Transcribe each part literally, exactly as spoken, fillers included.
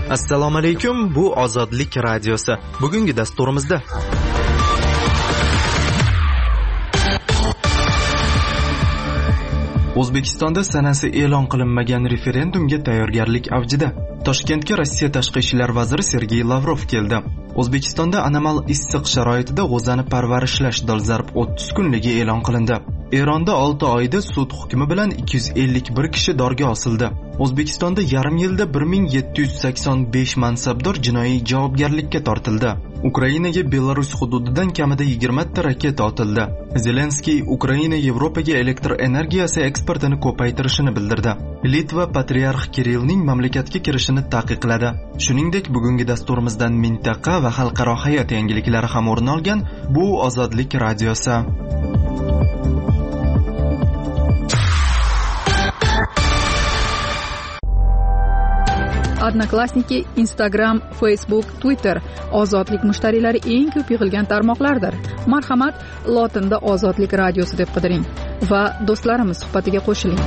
Assalomu alaykum, bu Ozodlik radiosi. Bugungi dasturimizda O'zbekistonda sanasi e'lon qilinmagan referendumga tayyorgarlik avjida. Toshkentga Rossiya tashqi ishlar vaziri Sergey Lavrov keldi. O'zbekistonda anomal issiq sharoitida g'o'zani parvarishlash dolzarb o'ttiz kunligi e'lon qilindi. Eronda olti oyda sud hukmi bilan ikki yuz ellik bir kishi dorga osildi. O'zbekistonda yarim yilda bir ming yetti yuz sakson besh mansabdor jinoiy javobgarlikka tortildi. Ukrainaga Belarus hududidan kamida yigirma ta raketa otildi. Zelenskiy Ukraina Yevropaga elektr energiyasi eksportini ko'paytirishini bildirdi. Litva patriarx Kirillning mamlakatga kirishini taqiqladi. Shuningdek, bugungi dasturimizdan mintaqa va xalqaro hayot yangiliklari ham o'rin olgan. Bu Ozodlik radiosi. Odnoklassniki, Instagram, Facebook, Twitter ozodlik mushtariylari eng ko'p yig'ilgan tarmoqlardir. Marhamat, lotinda Ozodlik radiosi deb qidiring va do'stlarimiz suhbatiga qo'shiling.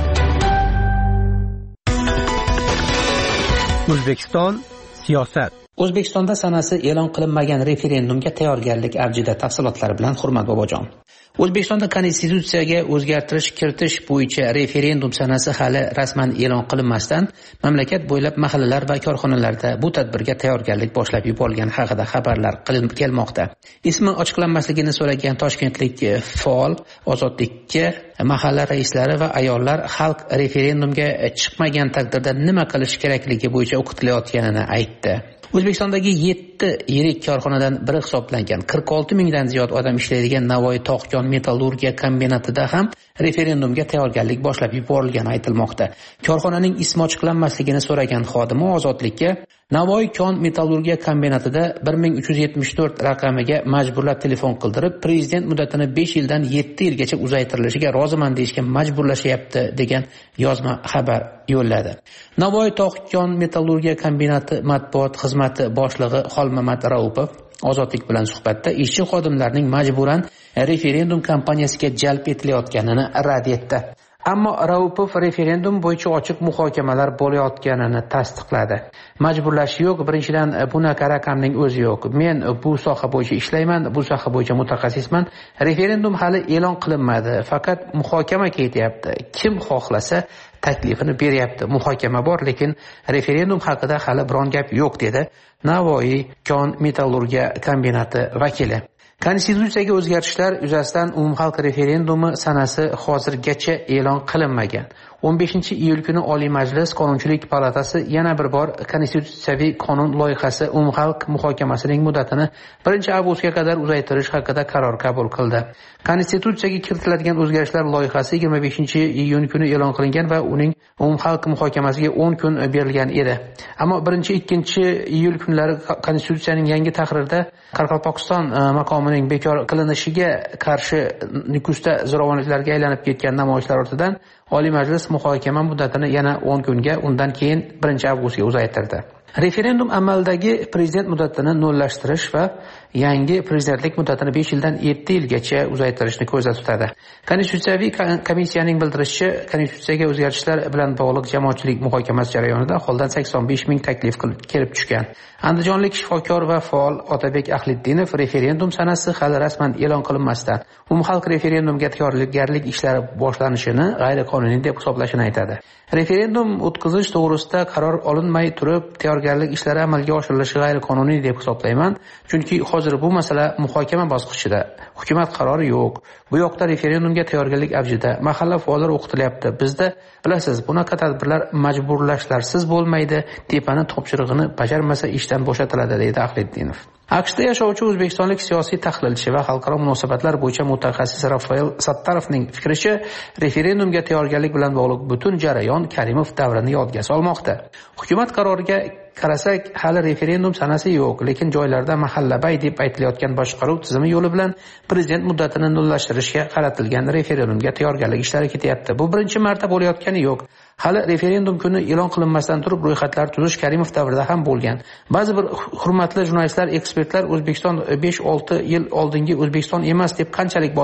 O'zbekiston siyosat. O'zbekistonda sanasi e'lon qilinmagan referendumga tayyorgarlik avjida. Tafsilotlar bilan Hurmat Bobojon. O'zbekistonda konstitutsiyaga o'zgartirish kiritish bo'yicha referendum sanasi hali rasman e'lon qilinmasdan mamlakat bo'ylab mahallalar va korxonalarda bu tadbirga tayyorgarlik boshlab yuborilgani haqida xabarlar qilinib kelmoqda. Ismi ochiqlanmasligini so'ragan toshkentlik faol Ozodlikka mahalla raislari va ayollar xalq referendumga chiqmagan taqdirda nima qilish kerakligi bo'yicha o'qitilayotganini aytdi. O'zbekistondagi yetti yirik korxonadan biri hisoblangan qirq olti mingdan ziyod odam ishlaydigan Navoiy tog'-kon metallurgiya kombinatida ham referendumga tayyorgarlik boshlab yuborilgani aytilmoqda. Korxonaning ismi ochiqlanmasligini so'ragan xodimi Ozodlikka Navoiy kon metallurgiya kombinatida bir ming uch yuz yetmish to'rt raqamiga majburlab telefon qildirib, prezident muddatini besh yildan yetti yilgacha uzaytirilishiga roziman deyishga majburlashyapti degan yozma xabar yo'lladi. Navoiy tog'-kon metallurgiya kombinati matbuot xizmati boshlig'i Xolmamat Raupov Ozodlik bilan suhbatda ishchi xodimlarning majburan referendum kampaniyasiga jalb etilayotganini rad etdi. Ammo Raupov referendum bo'yicha ochiq muhokamalar bo'layotganini tasdiqladi. Majburlash yo'q, birinchidan bunaqa raqamning o'zi yo'q. Men bu soha bo'yicha ishlayman, bu soha bo'yicha mutaxassisman. Referendum hali e'lon qilinmadi, faqat muhokama ketyapti. Kim xohlasa taklifini beryapti. Muhokama bor, lekin referendum haqida hali biron gap yo'q dedi Navoiy kon metallurgiya kombinati vakili. Konstitutsiyaga o'zgartishlar yuzasidan umumxalq referendumi sanasi hozirgacha e'lon qilinmagan. o'n beshinchi iyul kuni Oliy Majlis Qonunchilik palatasi yana bir bor konstitutsiyaviy qonun loyihasi umumxalq muhokamasining muddatini birinchi avgustga qadar uzaytirish haqida qaror qabul qildi. Konstitutsiyaga kiritiladigan o'zgartishlar loyihasi yigirma beshinchi iyun kuni e'lon qilingan va uning umumxalq muhokamasiga o'n kun berilgan edi. Ammo birinchi ikkinchi iyul kunlari konstitutsiyaning yangi tahririda Qoraqalpog'iston maqomining bekor qilinishiga qarshi Nukusda zo'ravonliklarga aylanib ketgan namoyishlar ortidan Oliy Majlis muhokama muddatini yana o'n kunga, undan keyin birinchi avgustga uzaytirdi. Referendum amaldagi prezident muddatini nollashtirish va yangi prezidentlik muddatini besh yildan yetti yilgacha uzaytirishni ko'zda tutadi. Konstitutsiyaviy komissiyaning bildirishicha, konstitutsiyaga o'zgartishlar bilan bog'liq jamoatchilik muhokamasi jarayonida holdan sakson besh ming taklif kelib tushgan. Andijonlik shifokor va faol Otabek Ahliddinov referendum sanasi hali rasman e'lon qilinmasdan umumxalq referendumga tayyorgarlik ishlari boshlanishini g'ayriqonuniy deb hisoblashini aytadi. Referendum o'tkazish to'g'risida qaror olinmay turib, tayyorgarlik ishlari amalga oshirilishi g'ayriqonuniy deb hisoblayman, chunki hozir bu masala muhokama bosqichida. Hukumat qarori yo'q. Bu yoqda referendumga tayyorgarlik avjida. Mahalla faollari o'qitilyapti. Bizda bilasiz, bunaqa tadbirlar majburlashlarsiz bo'lmaydi. Tepani topshirig'ini bajarmasa ishdan bo'shatiladi, deydi Ahliddinov. AQShda yashovchi o'zbekistonlik siyosiy tahlilchi va xalqaro munosabatlar bo'yicha mutaxassis Rafael Sattarovning fikricha, referendumga tayyorgarlik bilan bog'liq butun jarayon Karimov davrini yodga solmoqda. Hukumat qaroriga qarasak, hali referendum sanasi yo'q, lekin joylarda mahallabay deb aytilayotgan boshqaruv tizimi yo'li bilan prezident muddatini nullashtirishga qaratilgan referendumga tayyorgarlik ishlari ketyapti. Bu birinchi marta bo'layotgani yo'q. Hali referendum kuni e'lon qilinmasdan turib ro'yxatlar tuzish Karimov davrida ham bo'lgan. Ba'zi bir hurmatli jurnalistlar, ekspertlar O'zbekiston besh olti yil oldingi O'zbekiston emas deb qanchalik bot-bot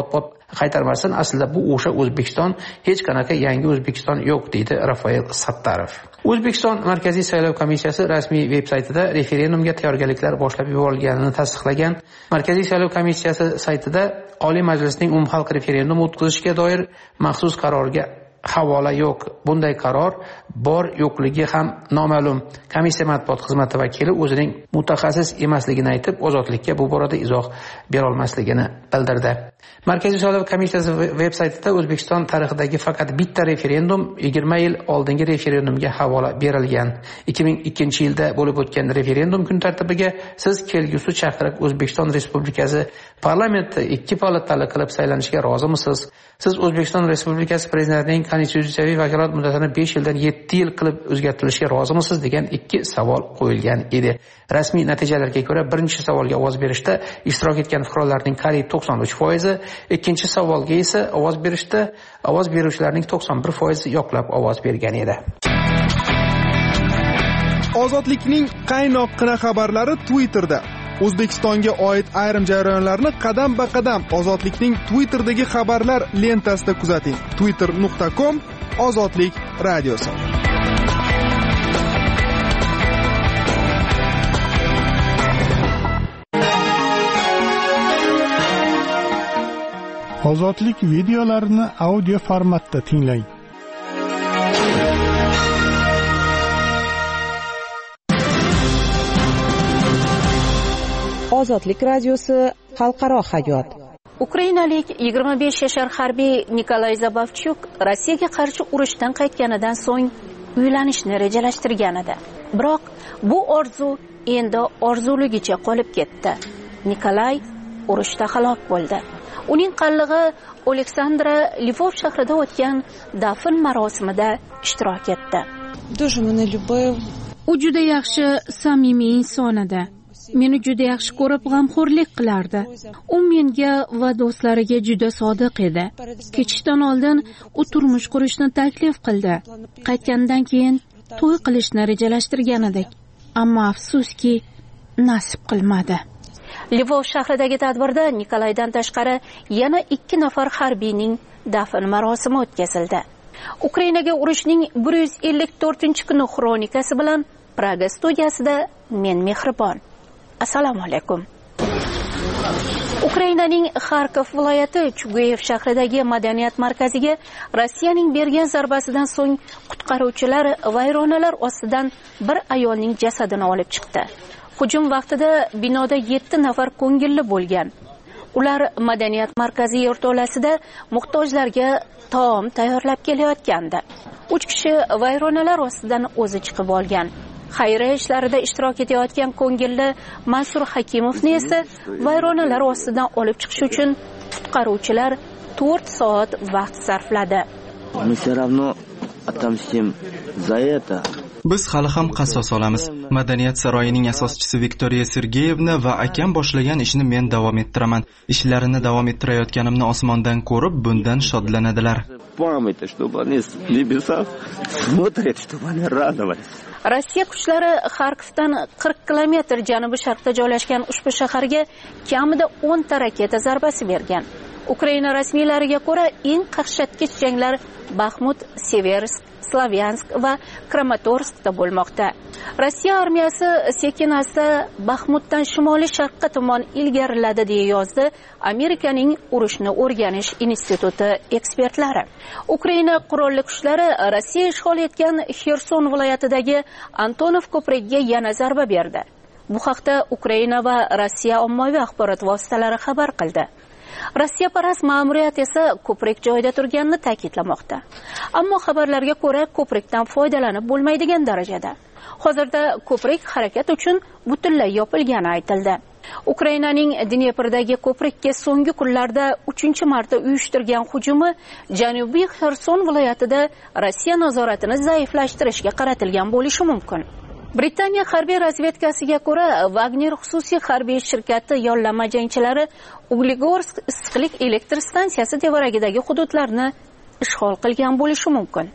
qaytarmasin, aslida bu o'sha O'zbekiston, hech qanaqa yangi O'zbekiston yo'q, deydi Rafael Sattarov. O'zbekiston Markaziy saylov komissiyasi rasmiy veb-saytida referendumga tayyorgarliklar boshlab yuborilganini tasdiqlagan. Markaziy saylov komissiyasi saytida Oliy Majlisning umumxalq referendum o'tkazishga doir maxsus qarorga havola yo'q. Bunday qaror bor yo'qligi ham noma'lum. Komissiya matbuot xizmati vakili o'zining mutaxassis emasligini aytib, Ozodlikka bu borada izoh bera olmasligini bildirdi. Markaziy saylov komissiyasi veb-saytida O'zbekiston tarixidagi faqat bitta referendum yigirma yil oldingi referendumga havola berilgan. ikki ming ikkinchi yilda bo'lib o'tgan referendum kun tartibiga siz kelgusi chaqiriq O'zbekiston Respublikasi parlamenti ikki palatali qilib saylanishiga rozimisiz? Siz O'zbekiston Respublikasi prezidentining konstitutsiyaviy vakolat muddatini besh yildan yetti yil qilib o'zgartirishiga rozimisiz degan ikki savol qo'yilgan edi. Rasmiy natijalarga ko'ra birinchi savolga ovoz berishda ishtirok etgan fuqarolarning qariyb to'qson uch foizi, ikkinchi savolga esa ovoz berishda ovoz beruvchilarning to'qson bir foizi yoqlab ovoz bergan edi. Ozodlikning qaynoqqina xabarlari Twitterda. O'zbekistonga oid ayrim jarayonlarni qadam-ba-qadam Ozodlikning Twitterdagi xabarlar lentasida kuzating. twitter nuqta com Ozodlik radiosi. Ozodlik videolarini audio formatda tinglang. Ozodlik radiosi xalqaro hayot. Ukrainalik yigirma besh yashar harbiy Nikolay Zabavchuk Rossiyaga qarshi urushdan qaytganidan so'ng uylanishni rejalashtirgan edi. Biroq bu orzu endi orzuligicha qolib ketdi. Nikolay urushda halok bo'ldi. Uning qallig'i Oleksandra Lvov shahrida o'tgan dafn marosimida ishtirok etdi. U juda yaxshi, samimiy inson edi. Meni juda yaxshi ko'rib, g'amxo'rlik qilardi. U menga va do'stlariga juda sodiq edi. Ketishdan oldin u turmush qurishni taklif qildi. Qaytgandan keyin to'y qilishni rejalashtirgan edik. Ammo afsuski, nasib qilmadi. Lvov shahridagi tadbirda Nikolaydan tashqari yana ikki nafar harbiyning dafn marosimi o'tkazildi. Ukrainaga urushning bir yuz ellik to'rtinchi kuni xronikasi bilan Praga studiyasida men Mehribon. Assalomu alaykum. Ukrainaning Xarkov viloyati Chuguyev shahridagi madaniyat markaziga Rossiyaning bergan zarbasidan so'ng qutqaruvchilar vayronalar ostidan bir ayolning jasadini olib chiqdi. Hujum vaqtida binoda yetti nafar ko'ngilli bo'lgan. Ular madaniyat markazi yerto'lasida muhtojlarga taom tayyorlab kelayotgandi. uch kishi vayronalar ostidan o'zi chiqib olgan. Xayriya ishlarida ishtirok etayotgan ko'ngilli Mansur Hakimovni esa vayronalar ostidan olib chiqish uchun qutqaruvchilar to'rt soat vaqt sarfladi. Biz hali ham qasos olamiz. Madaniyat saroyining asoschisi Viktoriya Sergeyevna va akam boshlagan ishni men davom ettiraman. Ishlarini davom ettirayotganimni osmondan ko'rib, bundan shodlanadilar. Rossiya kuchlari Xarkovdan qirq kilometr janubi sharqda joylashgan ushbu shaharga kamida o'n ta raketa zarbasi bergan. Ukraina rasmiylariga ko'ra, eng qaqshatqich janglar Baxmut, Seversk, Slavyansk va Kramatorskda bo'lmoqda. Rossiya armiyasi sekin-asta Baxmutdan shimoliy sharqqa tomon ilgariladi deya yozdi Amerikaning urushni o'rganish instituti ekspertlari. Ukraina qurolli kuchlari Rossiya ishg'ol etgan Xerson viloyatidagi Antonov ko'prigiga yana zarba berdi. Bu haqda Ukraina va Rossiya ommaviy axborot vositalari xabar qildi. Rossiya parast ma'muriyat esa ko'prik joyida turganini ta'kidlamoqda. Ammo xabarlarga ko'ra, ko'prikdan foydalanib bo'lmaydigan darajada. Hozirda ko'prik harakat uchun butunlay yopilgani aytildi. Ukrainaning Dneprdagi ko'prikka so'nggi kunlarda uchinchi marta uyushtirgan hujumi Janubiy Xerson viloyatida Rossiya nazoratini zaiflashtirishga qaratilgan bo'lishi mumkin. Britaniya harbiy razvedkasiga ko'ra, Wagner xususiy harbiy shirkati yollama jangchilari Uglegorsk issiqlik elektr stansiyasi tevaragidagi hududlarni ishg'ol qilgan bo'lishi mumkin.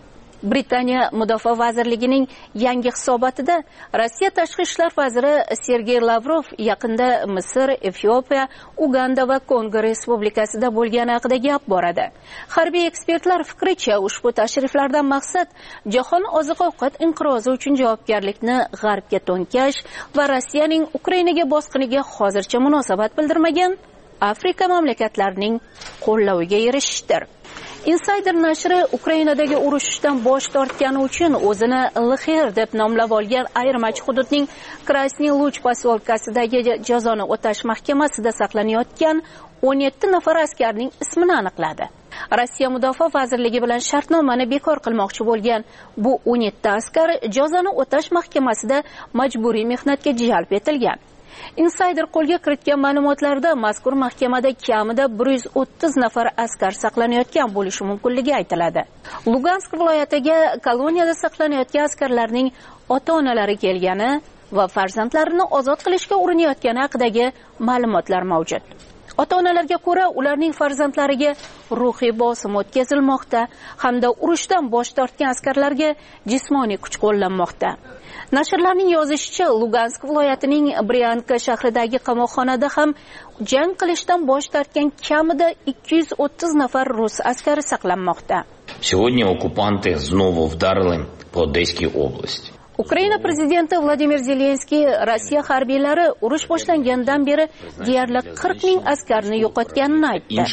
Britaniya Mudofaa vazirligining yangi hisobotida Rossiya tashqi ishlar vaziri Sergey Lavrov yaqinda Misr, Efiopiya, Uganda va Kongo respublikasida bo'lgani haqida gap boradi. Harbiy ekspertlar fikricha, ushbu tashriflardan maqsad jahon oziq-ovqat inqirozi uchun javobgarlikni g'arbga to'nkash va Rossiyaning Ukrainaga bosqiniga hozircha munosabat bildirmagan Afrika mamlakatlarining qo'llaviga erishishdir. Insider nashri Ukrainadagi urushdan bosh tortgani uchun o'zini Lxer deb nomlab olgan ayirmachi hududning Krasniy Luch posyolkasidagi jazoni o'tash mahkamasida saqlanayotgan o'n yetti nafar askarning ismini aniqladi. Rossiya Mudofaa vazirligi bilan shartnomani bekor qilmoqchi bo'lgan bu o'n yetti askar jazoni o'tash mahkamasida majburiy mehnatga jalb etilgan. Insider qo'lga kiritgan ma'lumotlarda mazkur mahkamada kamida bir yuz o'ttiz nafar askar saqlanayotgan bo'lishi mumkinligi aytiladi. Lugansk viloyatiga koloniyada saqlanayotgan askarlarning ota-onalari kelgani va farzandlarini ozod qilishga urinayotgani haqidagi ma'lumotlar mavjud. Ota-onalarga ko'ra, ularning farzandlariga ruhiy bosim o'tkazilmoqda hamda urushdan bosh tortgan askarlarga jismoniy kuch qo'llanmoqda. Nashrlarning yozishicha, Lugansk viloyatining Bryanka shahridagi qamoqxonada ham jang qilishdan bosh tortgan kamida ikki yuz o'ttiz nafar rus askari saqlanmoqda. Сегодня оккупанты снова вдарили по Одесской области. Ukraina prezidenti Vladimir Zelenskiy Rossiya harbiylari urush boshlangandan beri deyarli qirq ming askarni yo'qotganini aytdi.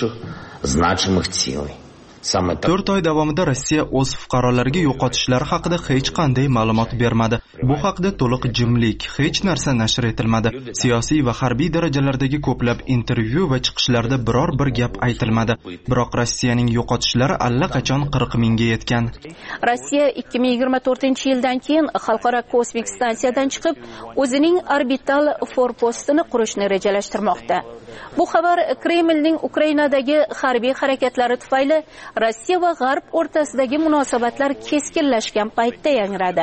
to'rt oy davomida Rossiya o'z fuqarolariga yo'qotishlari haqida hech qanday ma'lumot bermadi. Bu haqda to'liq jimlik, hech narsa nashr etilmadi. Siyosiy va harbiy darajalardagi ko'plab intervyu va chiqishlarda biror bir gap aytilmadi. Biroq Rossiyaning yo'qotishlari allaqachon qirq mingga yetgan. Rossiya ikki ming yigirma to'rtinchi yildan keyin xalqaro kosmik stansiyadan chiqib, o'zining orbital forpostini qurishni rejalashtirmoqda. Bu xabar Kremlning Ukrainadagi harbiy harakatlari tufayli Rossiya va G'arb o'rtasidagi munosabatlar keskinlashgan paytda yangradi.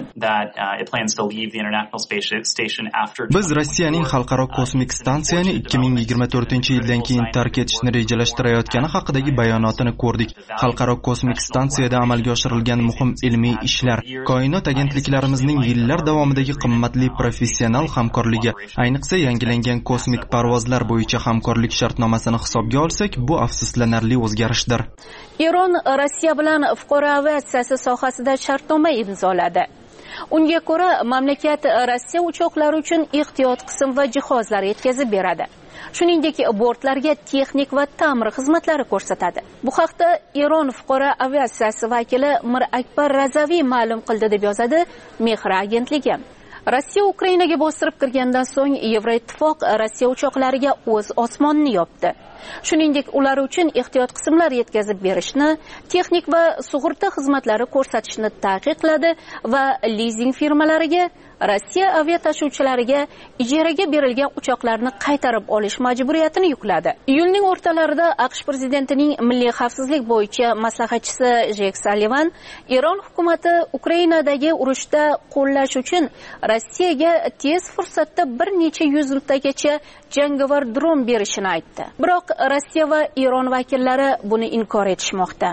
Biz Rossiyaning xalqaro kosmik stansiyani ikki ming yigirma to'rtinchi yildan keyin tark etishni rejalashtirayotgani haqidagi bayonotini ko'rdik. Xalqaro kosmik stansiyada amalga oshirilgan muhim ilmiy ishlar, koinot agentliklarimizning yillar davomidagi qimmatli professional hamkorligi, ayniqsa yangilangan kosmik parvozlar bo'yicha hamkorlik shartnomasini hisobga olsak, bu afsuslanarli o'zgarishdir. Eron Rossiya bilan fuqaro aviatsiyasi sohasida shartnoma imzoladi. Unga ko'ra, mamlakat Rossiya uchoqlari uchun ehtiyot qism va jihozlar yetkazib beradi. Shuningdek, bortlarga texnik va ta'mir xizmatlari ko'rsatadi. Bu haqda Eron fuqaro aviatsiyasi vakili Mir Akbar Razaviy ma'lum qildi deb yozadi Mehr agentligi. Rossiya Ukrainaga bostirib kirgandan so'ng Yevroittifoq Rossiya uchoqlariga o'z osmonini yopdi. Shuningdek, ular uchun ehtiyot qismlar yetkazib berishni, texnik va sug'urta xizmatlari ko'rsatishni taqiqladi va lizing firmalariga Rossiya aviatashuvchilariga ijaraga berilgan uchoqlarni qaytarib olish majburiyatini yukladi. Iyulning o'rtalarida AQSh prezidentining milliy xavfsizlik bo'yicha maslahatchisi Jek Sullivan Eron hukumati Ukrainadagi urushda qo'llash uchun Rossiyaga tez fursatda bir necha yuztagacha jangovar dron berishini aytdi. Biroq Rossiya va Eron vakillari buni inkor etishmoqda.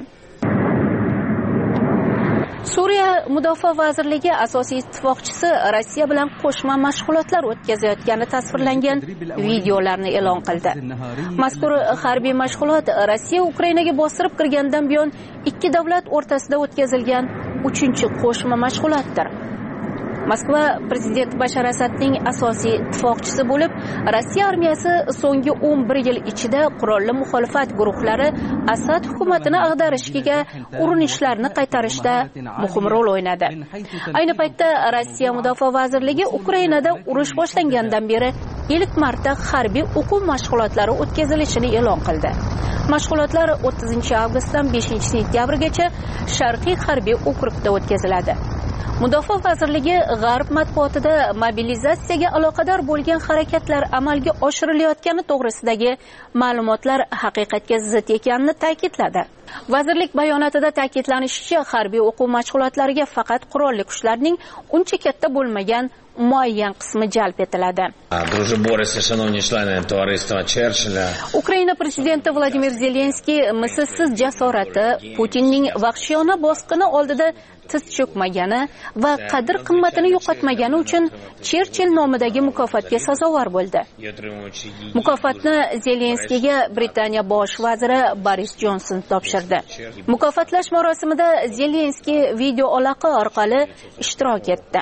Suriya Mudofaa vazirligi asosiy ittifoqchisi Rossiya bilan qo'shma mashg'ulotlar o'tkazayotgani tasvirlangan videolarni e'lon qildi. Mazkur harbiy mashg'ulot Rossiya Ukrainaga bostirib kirgandan buyon ikki davlat o'rtasida o'tkazilgan uchinchi qo'shma mashg'ulotdir. Moskva prezident Bashar Asadning asosiy ittifoqchisi bo'lib, Rossiya armiyasi so'nggi o'n bir yil ichida qurolli muxolifat guruhlari Asad hukumatini ag'darishga urinishlarini qaytarishda muhim rol o'ynadi. Ayni paytda Rossiya Mudofaa vazirligi Ukrainada urush boshlangandan beri ilk marta harbiy o'quv mashg'ulotlari o'tkazilishini e'lon qildi. Mashg'ulotlar o'ttizinchi avgustdan beshinchi sentyabrgacha Sharqiy harbiy okrugda o'tkaziladi. Mudofaa vazirligi G'arb matbuotida mobilizatsiyaga aloqador bo'lgan harakatlar amalga oshirilayotgani to'g'risidagi ma'lumotlar haqiqatga zid ekanini ta'kidladi. Vazirlik bayonotida ta'kidlanishicha, harbiy o'quv mashg'ulotlariga faqat qurolli kuchlarning uncha katta bo'lmagan muayyan qismi jalb etiladi. Друже Борисе, шановні члени товариства Черчилля. Ukraina prezidenti Vladimir Zelenskiy mislsiz jasorati, Putinning vahshiyona bosqini oldida tiz cho'kmagani va qadr qimmatini yo'qotmagani uchun Cherchill nomidagi mukofotga sazovor bo'ldi. Mukofotni Zelenskiyga Britaniya bosh vaziri Boris Jonson topshirdi. Mukofotlash marosimida Zelenskiy video aloqa orqali ishtirok etdi.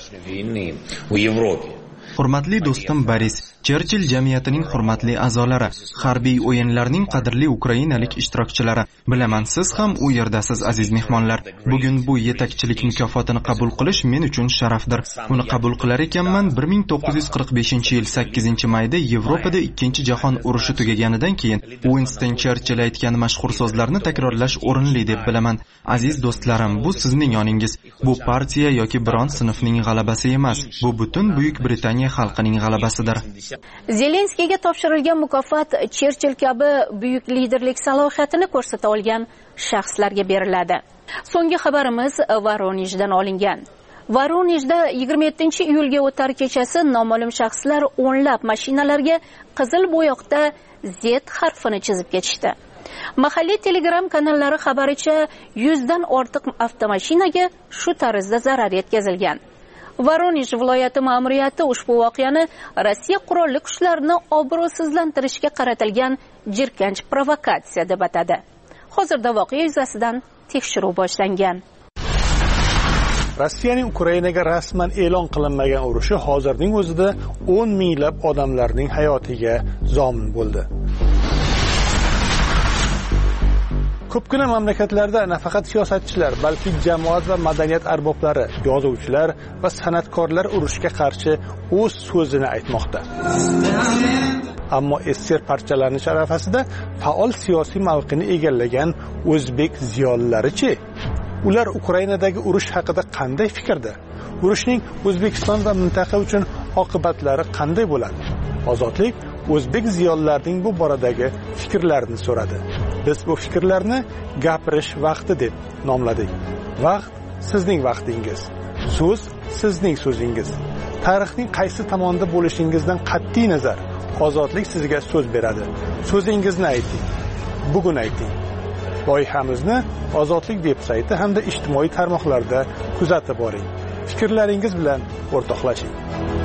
Hurmatli do'stim Boris, Cherchill jamiyatining hurmatli a'zolari, harbiy o'yinlarning qadrli ukrainalik ishtirokchilari, bilaman siz ham u yerdasiz aziz mehmonlar. Bugun bu yetakchilik mukofotini qabul qilish men uchun sharafdir. Uni qabul qilar ekanman bir ming to'qqiz yuz qirq beshinchi yil sakkizinchi mayda Yevropada ikkinchi jahon urushi tugaganidan keyin Winston Cherchill aytgan mashhur so'zlarni takrorlash o'rinli deb bilaman. Aziz do'stlarim, bu sizning yoningiz. Bu partiya yoki biron sinfning g'alabasi emas. Bu butun Buyuk Britaniya xalqining g'alabasidir. Zelenskiyga topshirilgan mukofot Cherchill kabi buyuk liderlik salohiyatini ko'rsata olgan shaxslarga beriladi. So'nggi xabarimiz Voronejdan olingan. Voronejda yigirma yettinchi iyulga o'tar kechasi noma'lum shaxslar o'nlab mashinalarga qizil bo'yoqda Z harfini chizib ketishdi. Mahalliy Telegram kanallari xabaricha yuzdan ortiq avtomashinaga shu tarzda zarar yetkazilgan. Voronej viloyati ma'muriyati ushbu voqeani Rossiya qurolli kuchlarini obro'sizlantirishga qaratilgan jirkanch provokatsiya deb atadi. Hozirda voqea yuzasidan tekshiruv boshlangan. Rossiyaning Ukrainaga rasman e'lon qilinmagan urushi hozirning o'zida o'n minglab odamlarning hayotiga zomin bo'ldi. Ko'pgina mamlakatlarda nafaqat siyosatchilar, balki jamoat va madaniyat arboblari, yozuvchilar va san'atkorlar urushga qarshi o'z so'zini aytmoqda. Ammo ester parchalanish arafasida faol siyosiy mavqini egallagan o'zbek ziyolilari-chi? Ular Ukrainadagi urush haqida qanday fikrda? Urushning O'zbekiston va mintaqa uchun oqibatlari qanday bo'ladi? Ozodlik o'zbek ziyolilarining bu boradagi fikrlarini so'radi. Biz bu fikrlarni gapirish vaqti deb nomladik. Vaqt sizning vaqtingiz. So'z sizning so'zingiz. Tarixning qaysi tomonda bo'lishingizdan qat'iy nazar, ozodlik sizga so'z beradi. So'zingizni ayting. Bugun ayting. Loyihamizni Ozodlik veb-sayti hamda ijtimoiy tarmoqlarda kuzatib boring. Fikrlaringiz bilan o'rtoqlashing.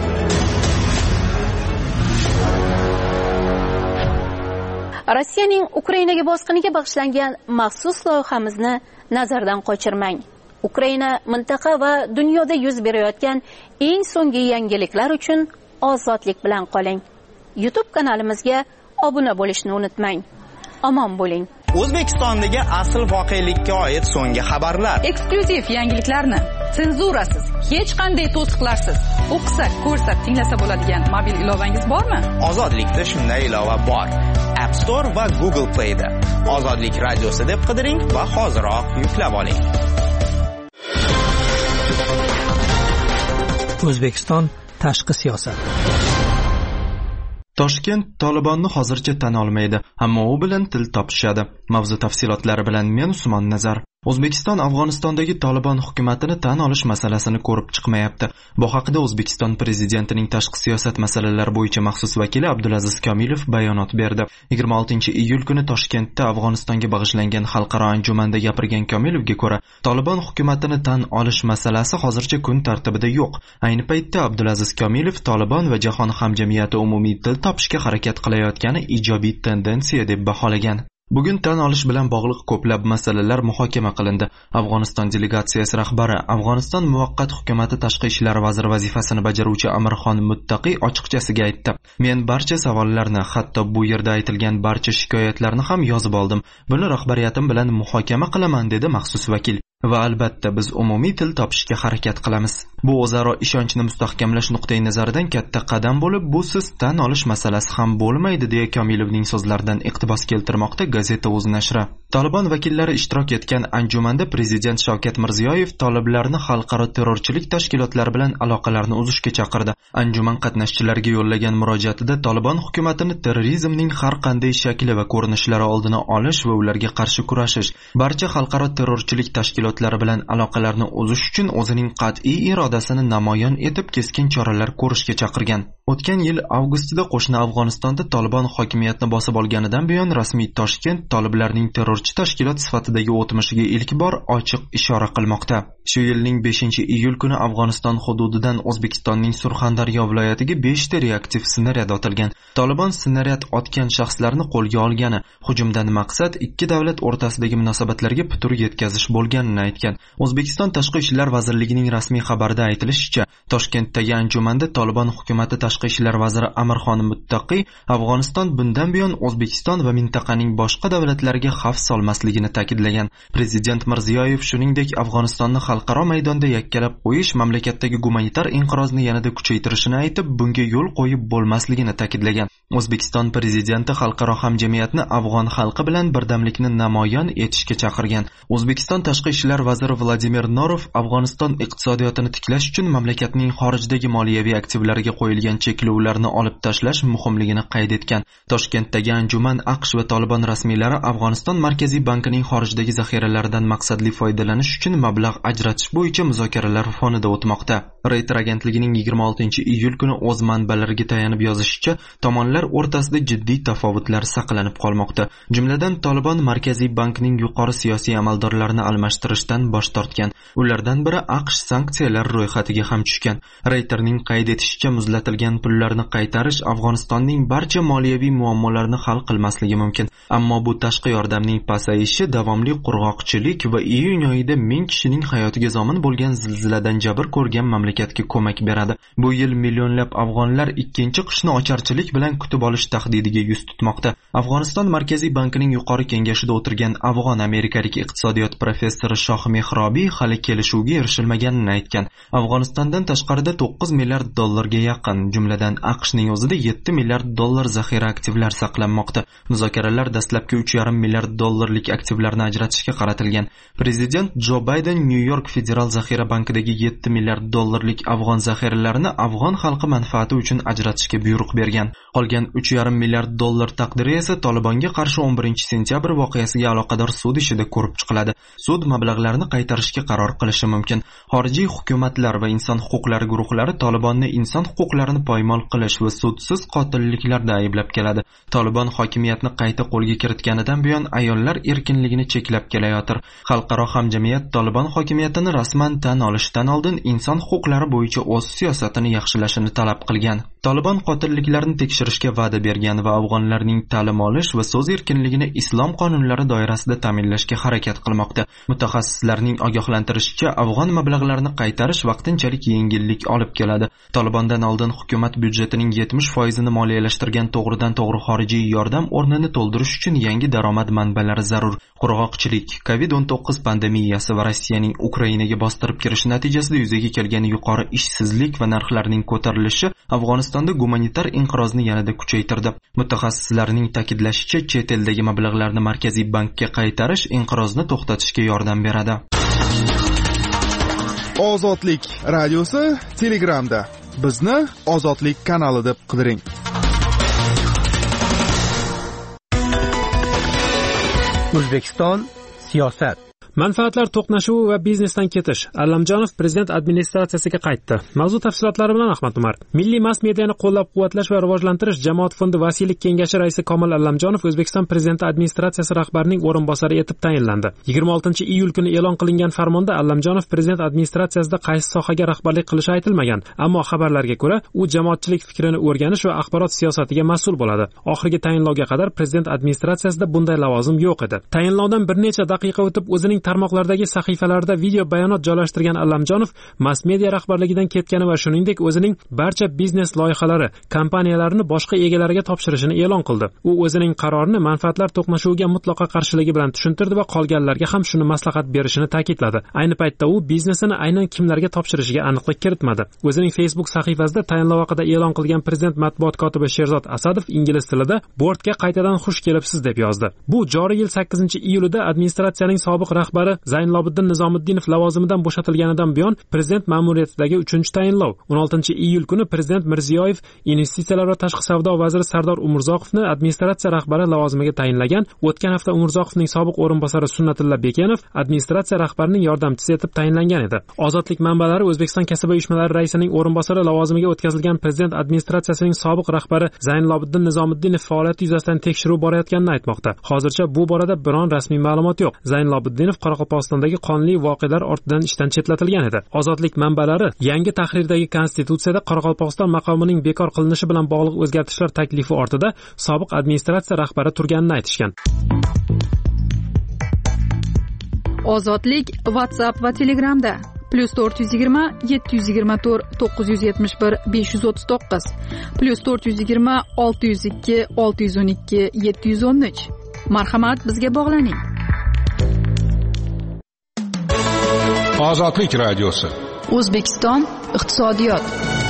Rossiyaning Ukrainaga bosqiniga bag'ishlangan maxsus loyihamizni nazardan qochirmang. Ukraina mintaqa va dunyoda yuz berayotgan eng so'nggi yangiliklar uchun ozodlik bilan qoling. YouTube kanalimizga obuna bo'lishni unutmang. Omon bo'ling. O'zbekistondagi asl voqelikka oid so'nggi xabarlar, eksklyuziv yangiliklarni senzurasiz, hech qanday to'siqlarsiz o'qisa, ko'rsa, tinglasa bo'ladigan mobil ilovangiz bormi? Ozodlikda shunday ilova bor. App Store va Google Play da Ozodlik radiosi deb qidiring va hoziroq yuklab oling. O'zbekiston tashqi siyosat. Toshkent Tolibonni hozircha tan olmaydi, ammo u bilan til topishadi. Mavzu tafsilotlari bilan men Usmon Nazar. O'zbekiston Afg'onistondagi Tolibon hukumatini tan olish masalasini ko'rib chiqmayapti. Bu haqida O'zbekiston prezidentining tashqi siyosat masalalari bo'yicha maxsus vakili Abdulaziz Komilov bayonot berdi. yigirma oltinchi iyul kuni Toshkentda Afg'onistonga bag'ishlangan xalqaro anjumanda gapirgan Komilovga ko'ra, Tolibon hukumatini tan olish masalasi hozircha kun tartibida yo'q. Ayni paytda Abdulaziz Komilov Tolibon va jahon hamjamiyati umumiy til topishga harakat qilayotgani ijobiy tendensiya deb baholagan. Bugun tan olish bilan bog'liq ko'plab masalalar muhokama qilindi. Afg'oniston delegatsiyasi rahbari, Afg'oniston muvaqqat hukumati tashqi ishlar vaziri vazifasini bajaruvchi Amirxon Muttaqiy ochiqchasiga aytdi: "Men barcha savollarni, hatto bu yerda aytilgan barcha shikoyatlarni ham yozib oldim. Buni rahbariyatim bilan muhokama qilaman", dedi maxsus vakil. Va albatta biz umumiy til topishga harakat qilamiz. Bu o'zaro ishonchni mustahkamlash nuqtai nazaridan katta qadam bo'lib, bu siz tan olish masalasi ham bo'lmaydi, deya Komilovning so'zlaridan iqtibos keltirmoqda gazeta o'z nashri. Tolibon vakillari ishtirok etgan anjumanda prezident Shavkat Mirziyoyev toliblarni xalqaro terrorchilik tashkilotlari bilan aloqalarni uzishga chaqirdi. Anjuman qatnashchilariga yo'llagan murojaatida Tolibon hukumatini terrorizmning har qanday shakli va ko'rinishlari oldini olish va ularga qarshi kurashish, barcha xalqaro terrorchilik tashkilotlari tashkilotlari bilan aloqalarni uzish uchun o'zining qat'iy irodasini namoyon etib keskin choralar ko'rishga chaqirgan. O'tgan yil avgustida qo'shni Afg'onistonda Taliban hokimiyatni bosib olganidan buyon rasmiy Toshkent toliblarning terrorchi tashkilot sifatidagi o'tmishiga ilk bor ochiq ishora qilmoqda. Shu yilning beshinchi iyul kuni Afg'oniston hududidan O'zbekistonning Surxondaryo viloyatiga beshta reaktiv snaryad otilgan. Taliban snaryad otgan shaxslarni qo'lga olgani, hujumdan maqsad ikki davlat o'rtasidagi munosabatlarga putur yetkazish bo'lganini aytgan. O'zbekiston Tashqi ishlar vazirligining rasmiy xabarida aytilishicha, Toshkentdagi anjumanda Taliban hukuomati Tashqi ishlar vaziri Amirxon Muttaqiy Afg'oniston bundan buyon O'zbekiston va mintaqaning boshqa davlatlariga xavf solmasligini ta'kidlagan. Prezident Mirziyoyev shuningdek Afg'onistonni xalqaro maydonda yakkalab qo'yish mamlakatdagi gumanitar inqirozni yanada kuchaytirishini aytib, bunga yo'l qo'yib bo'lmasligini ta'kidlagan. O'zbekiston prezidenti xalqaro hamjamiyatni afg'on xalqi bilan birdamlikni namoyon etishga chaqirgan. O'zbekiston Tashqi ishlar vaziri Vladimir Norov Afg'oniston iqtisodiyotini tiklash uchun mamlakatning xorijdagi moliyaviy aktivlariga qo'yilgan cheklovlarni olib tashlash muhimligini qayd etgan. Toshkentdagi anjuman AQSh va Taliban rasmiylari Afg'oniston Markaziy bankining xorijdagi zaxiralaridan maqsadli foydalanish uchun mablag' ajratish bo'yicha muzokaralar fonida o'tmoqda. Reuters agentligining yigirma oltinchi iyul kuni o'z manbalariga tayanib yozishicha, tomonlar o'rtasida jiddiy tafovutlar saqlanib qolmoqda. Jumladan Taliban Markaziy bankning yuqori siyosiy amaldorlarini almashtirishdan bosh tortgan. Ulardan biri AQSh sanksiyalar ro'yxatiga ham tushgan. Reutersning qayd etishicha, muzlatilgan pullarni qaytarish Afg'onistonning barcha moliyaviy muammolarini hal qilmasligi mumkin. Ammo bu tashqi yordamning pasayishi, davomli qurg'oqchilik va iyun oyida ming kishining hayotiga zomin bo'lgan zilziladan jabr ko'rgan mamlakatga ko'mak beradi. Bu yil millionlab afg'onlar ikkinchi qishni ocharchilik bilan kutib olish tahdidiga yuz tutmoqda. Afg'oniston Markaziy bankining yuqori kengashida o'tirgan afg'on-amerikalik iqtisodiyot professori Shoh Mehrobiy hali kelishuvga erishilmaganini aytgan. Afg'onistondan tashqarida to'qqiz milliard dollarga yaqin, jumladan AQShning o'zida yetti milliard dollar zaxira aktivlar saqlanmoqda. Muzokaralar dastlabki uch yarim milliard dollarlik aktivlarni ajratishga qaratilgan. Prezident Jo Bayden Nyu-York Federal zaxira bankidagi yetti milliard dollarlik afg'on zaxiralarini afg'on xalqi manfaati uchun ajratishga buyruq bergan. Qolgan uch yarim milliard dollar taqdiri esa Talibanga qarshi o'n birinchi sentyabr voqeasiga aloqador sud ishida ko'rib chiqiladi. Sud mablag'larni qaytarishga qaror qilishi mumkin. Xorijiy hukumatlar va inson huquqlari guruhlari Talibanni inson huquqlarini poymol qilish va sudsiz qotilliklarda ayblab keladi. Taliban hokimiyatni qayta qo'lga kiritganidan buyon ayollar erkinligini cheklab kelayotir. Xalqaro hamjamiyat Taliban hokimiyatini rasman tan olishdan oldin inson huquqlari bo'yicha o'z siyosatini yaxshilashini talab qilgan. Taliban qotilliklarni tekshirishga va'da bergan va afg'onlarning ta'lim olish va so'z erkinligini islom qonunlari doirasida ta'minlashga harakat qilmoqda. Mutaxassislarning ogohlantirishicha, afg'on mablag'larini qaytarish vaqtinchalik yengillik olib keladi. Talibandan oldin hukumat byudjetining yetmish foizini moliyalashtirgan to'g'ridan-to'g'ri xorijiy yordam o'rnini to'ldirish uchun yangi daromad manbalari zarur. Qurg'oqchilik, kovid o'n to'qqiz pandemiyasi va Rossiyaning Ukrainaga bostirib kirishi natijasida yuzaga kelgan yuqori ishsizlik va narxlarning ko'tarilishi Afg'onistonda gumanitar inqirozni yanada kuchaytirdi. Mutaxassislarning ta'kidlashicha, chet eldagi mablag'larni Markaziy bankka qaytarish inqirozni to'xtatishga yordam beradi. Ozodlik radiosi Telegramda. Bizni Ozodlik kanali deb qidiring. O'zbekiston siyosat. Manfaatlar to'qnashuvi va biznesdan ketish. Allamjonov prezident administratsiyasiga qaytdi. Mavzu tafsilotlari bilan Ahmad Umar. Milliy mass mediani qo'llab-quvvatlash va rivojlantirish jamoat fondi vasiylik kengashi raisi Komil Allamjonov O'zbekiston prezidenti administratsiyasi rahbarining o'rinbosari etib tayinlandi. yigirma oltinchi iyul kuni e'lon qilingan farmonda Allamjonov prezident administratsiyasida qaysi sohaga rahbarlik qilishi aytilmagan, ammo xabarlarga ko'ra, u jamoatchilik fikrini o'rganish va axborot siyosatiga mas'ul bo'ladi. Oxirgi tayinlovga qadar prezident administratsiyasida bunday lavozim yo'q edi. Tayinlovdan bir necha daqiqa o'tib o'zining tarmoqlardagi sahifalarida video bayonot joylashtirgan Allamjonov mass media rahbarligidan ketgani va shuningdek o'zining barcha biznes loyihalari, kompaniyalarini boshqa egalariga topshirishini e'lon qildi. U o'zining qarorini manfaatlar to'qnashuviga mutlaqo qarshiligi bilan tushuntirdi va qolganlarga ham shuni maslahat berishini ta'kidladi. Ayni paytda u biznesini aynan kimlarga topshirishiga aniqlik kiritmadi. O'zining Facebook sahifasida tayinlov haqida e'lon qilgan prezident matbuot kotibi Sherzod Asadov ingliz tilida bortga qaytadan xush kelibsiz deb yozdi. Bu joriy yil sakkizinchi iyulida administratsiyaning sobiq rahbari rahbari Zaynlobiddin Nizomiddinov lavozimidan bo'shatilganidan buyon prezident ma'muriyatidagi uchinchi tayinlov. o'n oltinchi iyul kuni prezident Mirziyoyev investitsiyalar va tashqi savdo vaziri Sardor Umurzoqovni administratsiya rahbari lavozimiga tayinlagan. O'tgan hafta Umurzoqovning sobiq o'rinbosari Sunnatulla Bekenov administratsiya rahbarining yordamchisi etib tayinlangan edi. Ozodlik manbalari O'zbekiston kasaba uyushmalari raisining o'rinbosari lavozimiga o'tkazilgan prezident administratsiyasining sobiq rahbari Zaynlobiddin Nizomiddinov faoliyati yuzasidan tekshiruv borayotganini aytmoqda. Hozircha bu borada biron rasmiy ma'lumot yo'q. Zaynlobiddinov Qoraqalpog'istondagi qonli voqealar ortidan ishdan chetlatilgan edi. Ozodlik manbalari yangi tahrirdagi konstitutsiyada Qoraqalpog'iston maqomining bekor qilinishi bilan bog'liq o'zgartishlar taklifi ortida sobiq administratsiya rahbari turganini aytishgan. Ozodlik WhatsApp va Telegramda plus to'rt yuz yigirma yetti yuz yigirma to'rt to'qqiz yuz yetmish bir besh yuz o'ttiz to'qqiz plus to'rt yuz yigirma olti yuz ikki olti yuz o'n ikki yetti yuz o'n uch. Marhamat, bizga bog'laning. Ozodlik radiosi. O'zbekiston iqtisodiyot.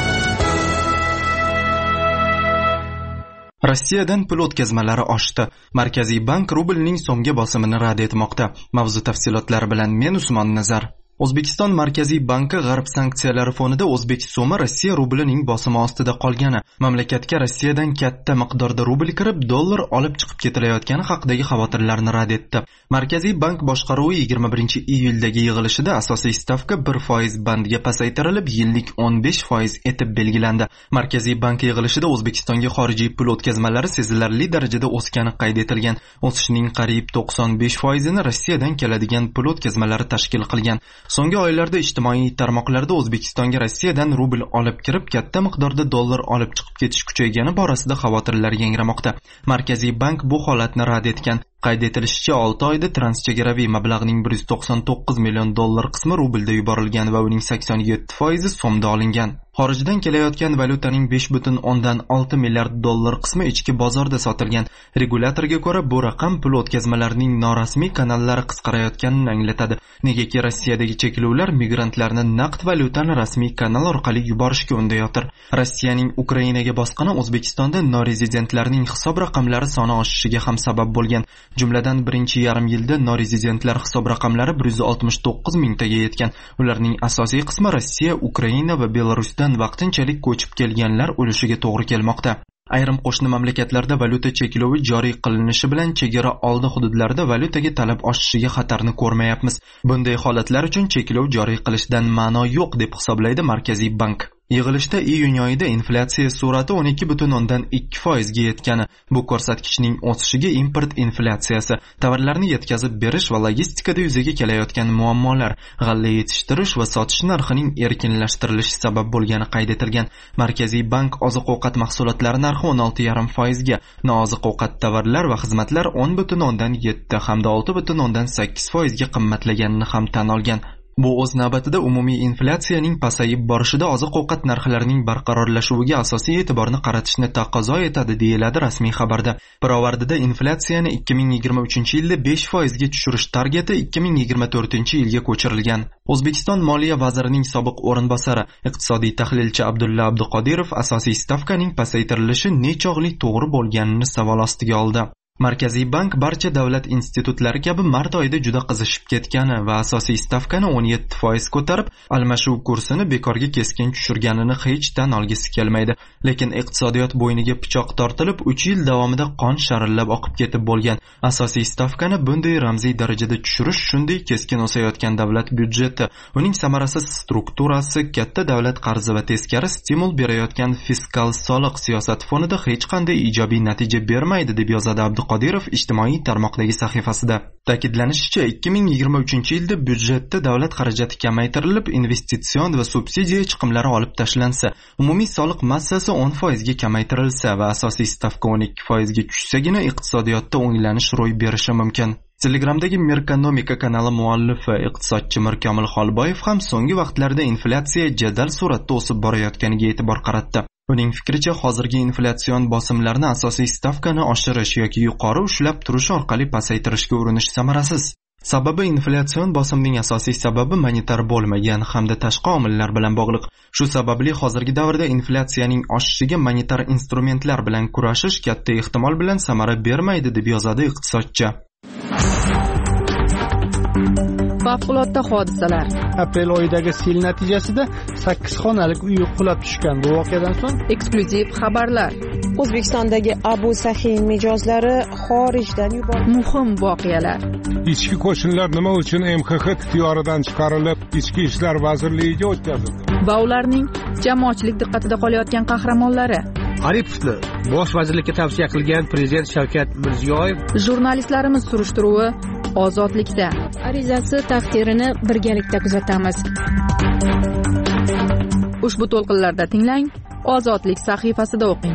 Rossiyadan pul o'tkazmalari oshdi. Markaziy bank rublning so'mga bosimini rad etmoqda. Mavzu tafsilotlari bilan men Usmon Nazar. O'zbekiston Markaziy banki g'arb sanksiyalari fonida o'zbek so'mi Rossiya rublining bosimi ostida qolgani, mamlakatga Rossiyadan katta miqdorda rubl kirib, dollar olib chiqib ketilayotgani haqidagi xavotirlarni rad etdi. Markaziy bank boshqaruvi yigirma birinchi iyuldagi yig'ilishida asosiy stavka bir foiz bandiga pasaytirilib, yillik o'n besh foiz etib belgilandi. Markaziy bank yig'ilishida O'zbekistonga xorijiy pul o'tkazmalari sezilarli darajada o'sgani qayd etilgan. O'sishning qariyb to'qson besh foizini Rossiyadan keladigan pul o'tkazmalari tashkil qilgan. So'nggi oylarda ijtimoiy tarmoqlarda O'zbekistonga Rossiyadan rubl olib kirib, katta miqdorda dollar olib chiqib ketish kuchaygani borasida xavotirlar yangramoqda. Markaziy bank bu holatni rad etgan. Qayd etilishicha, olti oyda transchegaraviy mablag'ning bir yuz to'qson to'qqiz million dollar qismi rublda yuborilgan va uning sakson yetti foizi so'mda olingan. Xorijdan kelayotgan valyutaning besh butun o'ndan olti milliard dollar qismi ichki bozorda sotilgan. Regulatorga ko'ra, bu raqam pul o'tkazmalarining norasmiy kanallari qisqarayotganini anglatadi. Negaki Rossiyadagi cheklovlar migrantlarni naqd valyutani rasmiy kanal orqali yuborishga undayotir. Rossiyaning Ukrainaga bosqini O'zbekistonda norezidentlarning hisob raqamlari soni oshishiga ham sabab bo'lgan. Jumladan birinchi yarim yilda norezidentlar hisob raqamlari bir yuz oltmish to'qqiz mingtaga yetgan. Ularning asosiy qismi Rossiya, Ukraina va Belarusdan vaqtinchalik ko'chib kelganlar o'lishiga to'g'ri kelmoqda. Ayrim qo'shni mamlakatlarda valyuta cheklovi joriy qilinishi bilan chegara oldi hududlarda valyutaga talab oshishiga xatarni ko'rmayapmiz. Bunday holatlar uchun cheklov joriy qilishdan ma'no yo'q deb hisoblaydi Markaziy bank. Yig'ilishda iyun oyida inflyatsiya sur'ati o'n ikki butun o'ndan ikki foizga yetgani, bu ko'rsatkichning o'sishiga import inflyatsiyasi, tovarlarni yetkazib berish va logistikada yuzaga kelayotgan muammolar, g'alla yetishtirish va sotish narxining erkinlashtirilishi sabab bo'lgani qayd etilgan. Markaziy bank oziq-ovqat mahsulotlari narxi o'n olti yarim foizga, nooziq-ovqat tovarlar va xizmatlar o'n butun o'ndan yetti hamda olti butun o'ndan sakkiz foizga qimmatlaganini ham tan olgan. Bu o'z navbatida umumiy inflyatsiyaning pasayib borishida oziq-ovqat narxlarining barqarorlashuviga asosiy e'tiborni qaratishni taqozo etadi, deyiladi rasmiy xabarda. Pirovardida inflyatsiyani ikki ming yigirma uchinchi yilda besh foizga tushirish targeti ikki ming yigirma to'rtinchi yilga ko'chirilgan. O'zbekiston Moliya vazirining sobiq o'rinbosari, iqtisodiy tahlilchi Abdulla Abduqodirov asosiy stavkaning pasaytirilishi nechog'lik to'g'ri bo'lganini savol ostiga oldi. Markaziy bank barcha davlat institutlari kabi mart oyida juda qizishib ketgani va asosiy stavkani o'n yetti foiz ko'tarib, almashuv kursini bekorga keskin tushirganini hech tan olgisi kelmaydi. Lekin iqtisodiyot bo'yniga pichoq tortilib, uch yil davomida qon sharillab oqib ketib bo'lgan. Asosiy stavkani bunday ramziy darajada tushirish shunday keskin o'sayotgan davlat byudjeti, uning samarasiz strukturasi, katta davlat qarzi va teskari stimul berayotgan fiskal soliq siyosati fonida hech qanday ijobiy natija bermaydi, deb yozadi Abdu Qodirov ijtimoiy tarmoqdagi sahifasida. Ta'kidlanishicha, ikki ming yigirma uchinchi yilda byudjetda davlat xarajati kamaytirilib, investitsion va subsidiya chiqimlari olib tashlansa, umumiy soliq massasi o'n foizga kamaytirilsa va asosiy stavka o'n ikki foizga tushsagina iqtisodiyotda o'nglanish ro'y berishi mumkin. Telegramdagi Merkonomika kanali muallifi iqtisodchi Mirkomil Xolboyev ham so'nggi vaqtlarda inflyatsiya jadal suratda o'sib borayotganiga e'tibor qaratdi. Uning fikricha, hozirgi inflyatsion bosimlarni asosiy stavkani oshirish yoki yuqori ushlab turish orqali pasaytirishga urinish samarasiz. Sababi inflyatsion bosimning asosiy sababi monetar bo'lmagan hamda tashqi omillar bilan bog'liq. Shu sababli hozirgi davrda inflyatsiyaning oshishiga monetar instrumentlar bilan kurashish katta ehtimol bilan samara bermaydi, deb yozadi iqtisodchi. Favqulodda hodisalar. Aprel oyidagi sel natijasida sakkiz xonalik uy qulab tushgan. Bu voqeadan so'ng eksklyuziv xabarlar. O'zbekistondagi Abu Sahiy mijozlari xorijdan yuborildi. Muhim voqealar. Ichki qo'shinlar nima uchun M X X ixtiyoridan chiqarilib, Ichki ishlar vazirligiga o'tkazildi? Va ularning jamoatchilik diqqatida qolayotgan qahramonlari. Aripovni bosh vazirlikka tavsiya qilgan prezident Shavkat Mirziyoyev. Jurnalistlarimiz surishtiruvi ozodlikda. Arizasi taqdirini birgalikda kuzatamiz. Ushbu to'lqinlarda tinglang, Ozodlik sahifasida o'qing.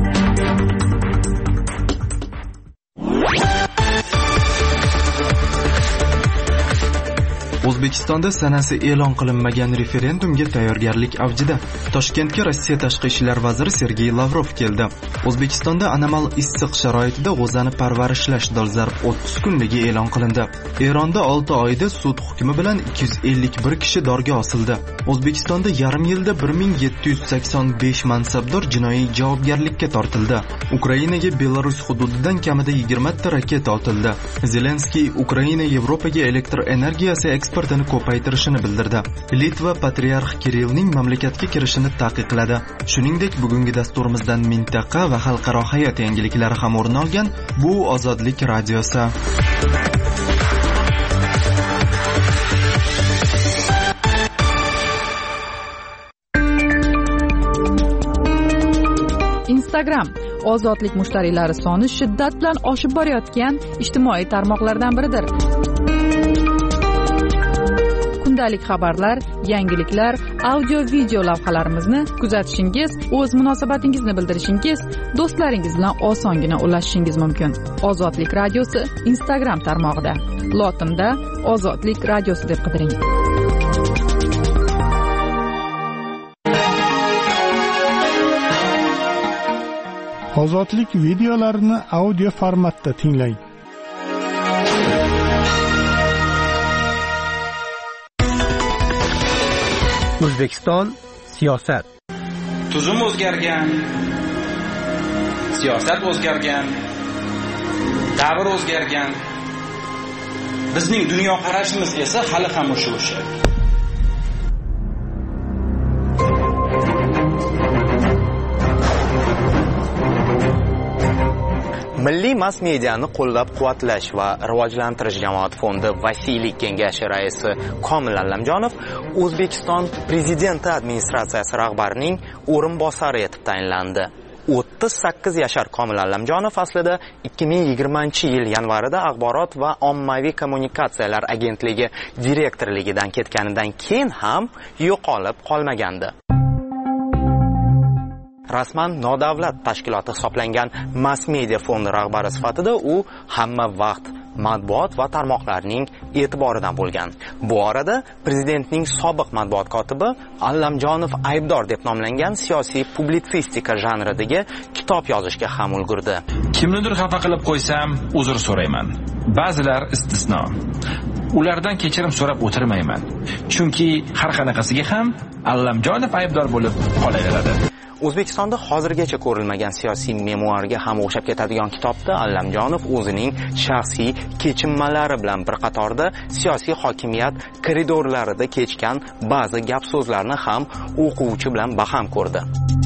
O'zbekistonda sanasi e'lon qilinmagan referendumga tayyorgarlik avjida. Toshkentga Rossiya tashqi ishlar vaziri Sergey Lavrov keldi. O'zbekistonda anomal issiq sharoitida g'o'zani parvarishlash dolzarb o'ttiz kunligi e'lon qilindi. Eronda olti oyda sud hukmi bilan ikki yuz ellik bir kishi dorga osildi. O'zbekistonda yarim yilda bir ming yetti yuz sakson besh mansabdor jinoiy javobgarlikka tortildi. Ukrainaga Belarus hududidan kamida yigirma ta raketa otildi. Zelenskiy Ukraina Yevropaga elektr energiyasi eksportini ko'paytirishini bildirdi. Litva patriarx Kirillning mamlakatga kirishini taqiqladi. Shuningdek, bugungi dasturimizdan mintaqa va xalqaro hayot yangiliklari ham o'rin olgan. Bu Ozodlik radiosi. Instagram ozodlik mushtariylari soni shiddat bilan oshib borayotgan ijtimoiy tarmoqlardan biridir. Kundalik xabarlar, yangiliklar, audio-video lavhalarimizni kuzatishingiz, o'z munosabatingizni bildirishingiz, do'stlaringiz bilan osongina ulashishingiz mumkin. Ozodlik radiosi Instagram tarmog'ida. Lotinda Ozodlik radiosi deb qidiring. Ozodlik videolarini audio formatda tinglang. O'zbekiston siyosat. Tuzum o'zgargan, siyosat o'zgargan, davr o'zgargan. Bizning dunyoqarashimiz esa hali ham o'sha-o'sha. Milliy mass mediani qo'llab-quvvatlash va rivojlantirish jamoat fondi vasiylik kengashi raisi Komil Allamjonov O'zbekiston prezidenti administratsiyasi rahbarining o'rinbosari etib tayinlandi. o'ttiz sakkiz yashar Komil Allamjonov aslida ikki ming yigirmanchi yil yanvarida Axborot va ommaviy kommunikatsiyalar agentligi direktorligidan ketganidan keyin ham yo'qolib qolmagandi. Rasman nodavlat tashkiloti hisoblangan mass media fondi rahbari sifatida u hamma vaqt matbuot va tarmoqlarning e'tiboridan bo'lgan. Bu orada prezidentning sobiq matbuot kotibi Allamjonov aybdor deb nomlangan siyosiy publitsistika janridagi kitob yozishga ham ulgurdi. Kimnidir xafa qilib qo'ysam, uzr so'rayman. Ba'zilar istisno. Ulardan kechirim so'rab o'tirmayman. Chunki har qanaqasiga ham Allamjonov aybdor bo'lib qolaveradi. O'zbekistonda hozirgacha ko'rilmagan siyosiy memuarga ham o'xshab ketadigan kitobda Allamjonov o'zining shaxsiy kechinmalari bilan bir qatorda siyosiy hokimiyat koridorlarida kechgan ba'zi gap-so'zlarni ham o'quvchi bilan baham ko'rdi.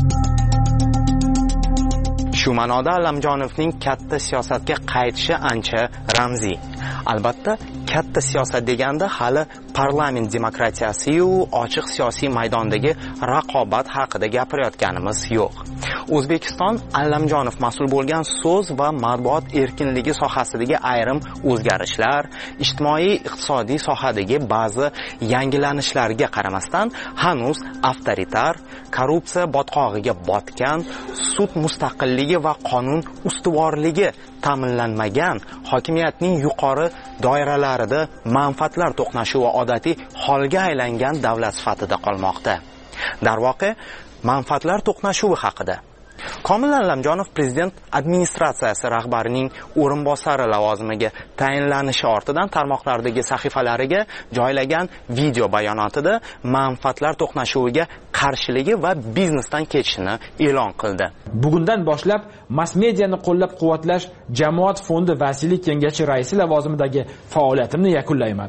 Shu ma'noda Allamjonovning katta siyosatga qaytishi ancha ramziy. Albatta, katta siyosat deganda hali parlament demokratiyasi-yu ochiq siyosiy maydondagi raqobat haqida gapirayotganimiz yo'q. O'zbekiston Allamjonov mas'ul bo'lgan so'z va matbuot erkinligi sohasidagi ayrim o'zgarishlar, ijtimoiy iqtisodiy sohadagi ba'zi yangilanishlarga qaramasdan hanuz avtoritar, korrupsiya botqog'iga botgan, sud mustaqilligi va qonun ustuvorligi ta'minlanmagan, hokimiyatning yuqori doiralarida manfaatlar to'qnashuvi odatiy holga aylangan davlat sifatida qolmoqda. Darvoqe, manfaatlar to'qnashuvi haqida Komil Allamjonov prezident administratsiyasi rahbarining o'rinbosari lavozimiga tayinlanishi ortidan tarmoqlardagi sahifalariga joylagan video bayonotida manfaatlar to'qnashuviga qarshiligi va biznesdan ketishini e'lon qildi. Bugundan boshlab mass mediani qo'llab-quvvatlash jamoat fondi vasiylik kengashi raisi lavozimidagi faoliyatimni yakunlayman.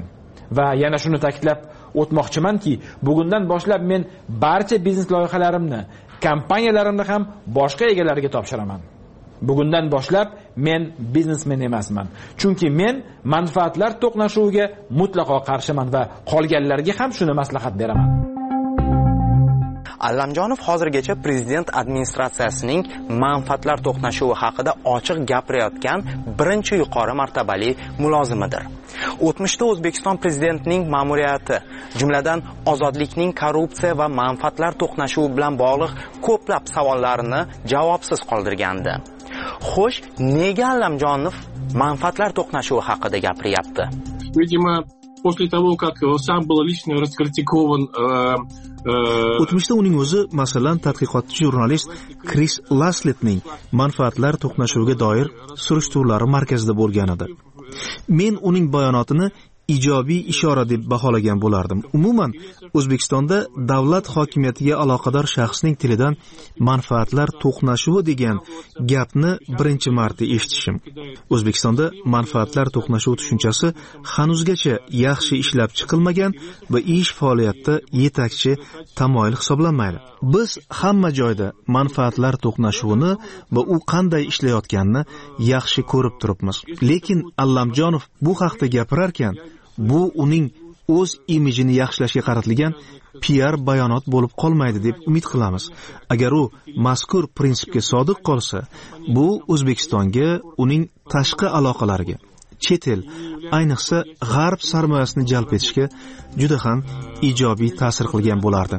va yana shuni ta'kidlab o'tmoqchimanki, bugundan boshlab men barcha biznes loyihalarimni, kompaniyalarimni ham boshqa egalariga topshiraman. Bugundan boshlab men biznesmen emasman. Chunki men manfaatlar to'qnashuviga mutlaqo qarshiman va qolganlarga ham shuni maslahat beraman. Allamjonov hozirgacha prezident administratsiyasining manfaatlar to'qnashuvi haqida ochiq gapirayotgan birinchi yuqori martabali mulozimidir. O'tmishda O'zbekiston prezidentining ma'muriyati, jumladan ozodlikning korrupsiya va manfaatlar to'qnashuvi bilan bog'liq ko'plab savollarini javobsiz qoldirgandi. Xo'sh, nega Allamjonov manfaatlar to'qnashuvi haqida gapiryapti? Видимо, после того, как сам был лично раскритикован O'tmishda uning o'zi, masalan, tadqiqotchi jurnalist Kris Lasletning manfaatlar to'qnashuviga doir surishtiruvlari markazida bo'lgan edi. Men uning bayonotini ijobiy ishora deb baholagan bo'lardim. Umuman, O'zbekistonda davlat hokimiyatiga aloqador shaxsning tilidan manfaatlar to'qnashuvi degan gapni birinchi marta eshitishim. O'zbekistonda manfaatlar to'qnashuvi tushunchasi hanuzgacha yaxshi ishlab chiqilmagan va ish faoliyatida yetakchi tamoyil hisoblanmaydi. Biz hamma joyda manfaatlar to'qnashuvini va u qanday ishlayotganini yaxshi ko'rib turibmiz. Lekin Allamjonov bu haqda gapirar ekan, bu uning o'z imijini yaxshilashga qaratilgan P R bayonot bo'lib qolmaydi deb umid qilamiz. Agar u mazkur prinsipga sodiq qolsa, bu O'zbekistonga, uning tashqi aloqalariga, chet el, ayniqsa g'arb sarmoyasini jalb etishga juda ham ijobiy ta'sir qilgan bo'lardi.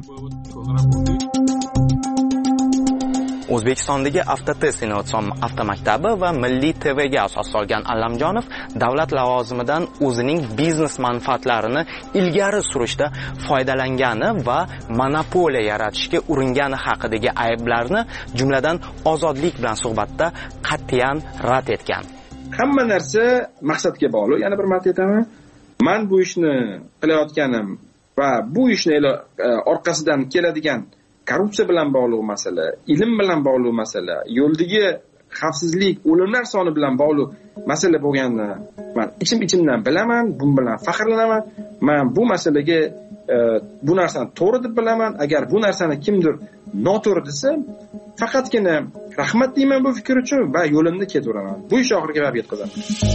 O'zbekistondagi Avtotest innovatsion avtomaktabi va Milliy T V ga asos solgan Allamjonov davlat lavozimidan o'zining biznes manfaatlarini ilgari surishda foydalangani va monopoliya yaratishga uringani haqidagi ayblarni, jumladan Ozodlik bilan suhbatda qat'iyan rad etgan. Hamma narsa maqsadga bog'liq. Yana bir marta aytaman, men bu ishni qilayotganim va bu ishni orqasidan keladigan korrupsiya bilan bog'liq masala, ilm bilan bog'liq masala, yo'ldagi xavfsizlik, o'limlar soni bilan bog'liq masala bo'lganini men ichim-ichimdan bilaman, bu bilan faxrlanaman. Men bu masalaga e, bu narsani to'g'ri deb bilaman. Agar bu narsani kimdir noto'g'ri desa, faqatgina rahmat deyman bu fikr uchun va yo'limni ketaveraman. Bu ish oxiriga borib yetkazaman.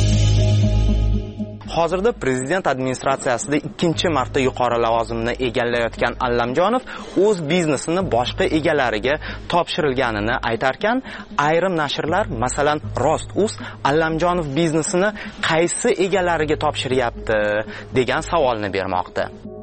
Hozirda prezident administratsiyasida ikkinchi marta yuqori lavozimni egallayotgan Allamjonov o'z biznesini boshqa egalariga topshirilganini aytarkan, ayrim nashrlar, masalan, Rost.uz Allamjonov biznesini qaysi egalariga topshiryapti degan savolni bermoqda.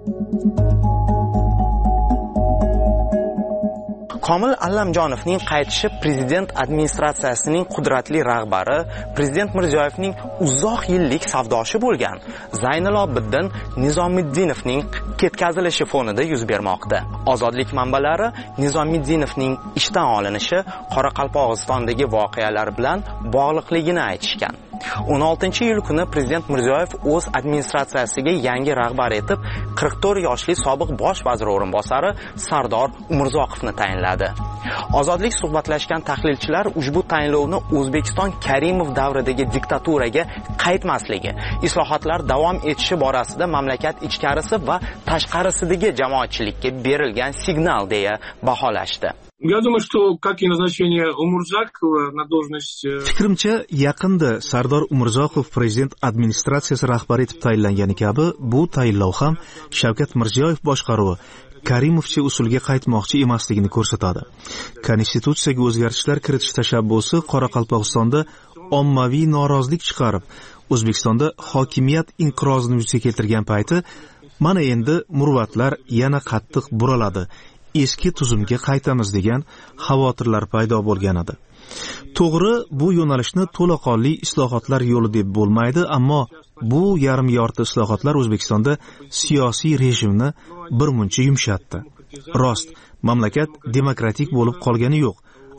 Komil Allamjonovning qaytishi prezident administratsiyasining qudratli rahbari, prezident Mirziyoyevning uzoq yillik savdoshi bo'lgan Zaynalobiddin Nizomiddinovning ketkazilishi fonida yuz bermoqda. Ozodlik manbalari Nizomiddinovning ishdan olinishi Qoraqalpog'istondagi voqealar bilan bog'liqligini aytishgan. o'n oltinchi iyul kuni prezident Mirziyoyev o'z administratsiyasiga yangi rahbar etib qirq to'rt yoshli sobiq bosh vazir o'rinbosari Sardor Umurzoqovni tayinladi. Ozodlik suhbatlashgan tahlilchilar ushbu tayinlovni O'zbekiston Karimov davridagi diktaturaga qaytmasligi, islohotlar davom etishi borasida mamlakat ichkarisi va tashqarisidagi jamoatchilikka berilgan signal deya baholashdi. Я думаю, что как и назначение Умурзакова на должность... Fikrimcha, yaqinda Sardor Umurzoqov prezident administratsiyasi rahbari etib tayinlangani kabi, bu tayinlov ham Shavkat Mirziyoyev boshqaruvi Karimovcha usulga qaytmoqchi emasligini ko'rsatadi. Konstitutsiyaga o'zgartishlar kiritish tashabbusi Qoraqalpog'istonda ommaviy norozilik chiqarib, O'zbekistonda hokimiyat inqirozini yuzaga keltirgan payti, mana endi murvatlar yana qattiq buraladi. Eski tuzumga qaytamiz degan xavotirlar paydo bo'lgan edi. To'g'ri, bu yo'nalishni to'laqonli islohotlar yo'li deb bo'lmaydi, ammo bu yarim yorti islohotlar O'zbekistonda siyosiy rejimni birmuncha yumshatdi. Rost, mamlakat demokratik bo'lib qolgani yo'q,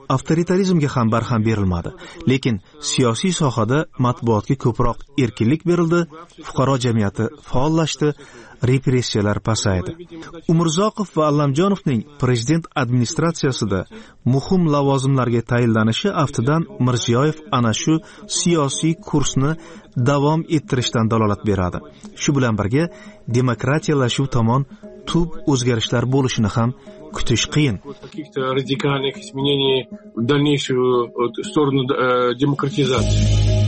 avtoritarizmga ham barham berilmadi, lekin siyosiy sohada matbuotga ko'proq erkinlik berildi, fuqaro jamiyati faollashdi, repressiyalar pasaydi. Umurzoqov va Allamjonovning prezident administratsiyasida muhim lavozimlarga tayinlanishi aftidan Mirziyoyev ana shu siyosiy kursni davom ettirishdan dalolat beradi. Shu bilan birga demokratiyalashuv tomon tub o'zgarishlar bo'lishini ham kutish qiyin. Каких-то радикальных изменений в дальнейшую сторону демократизации.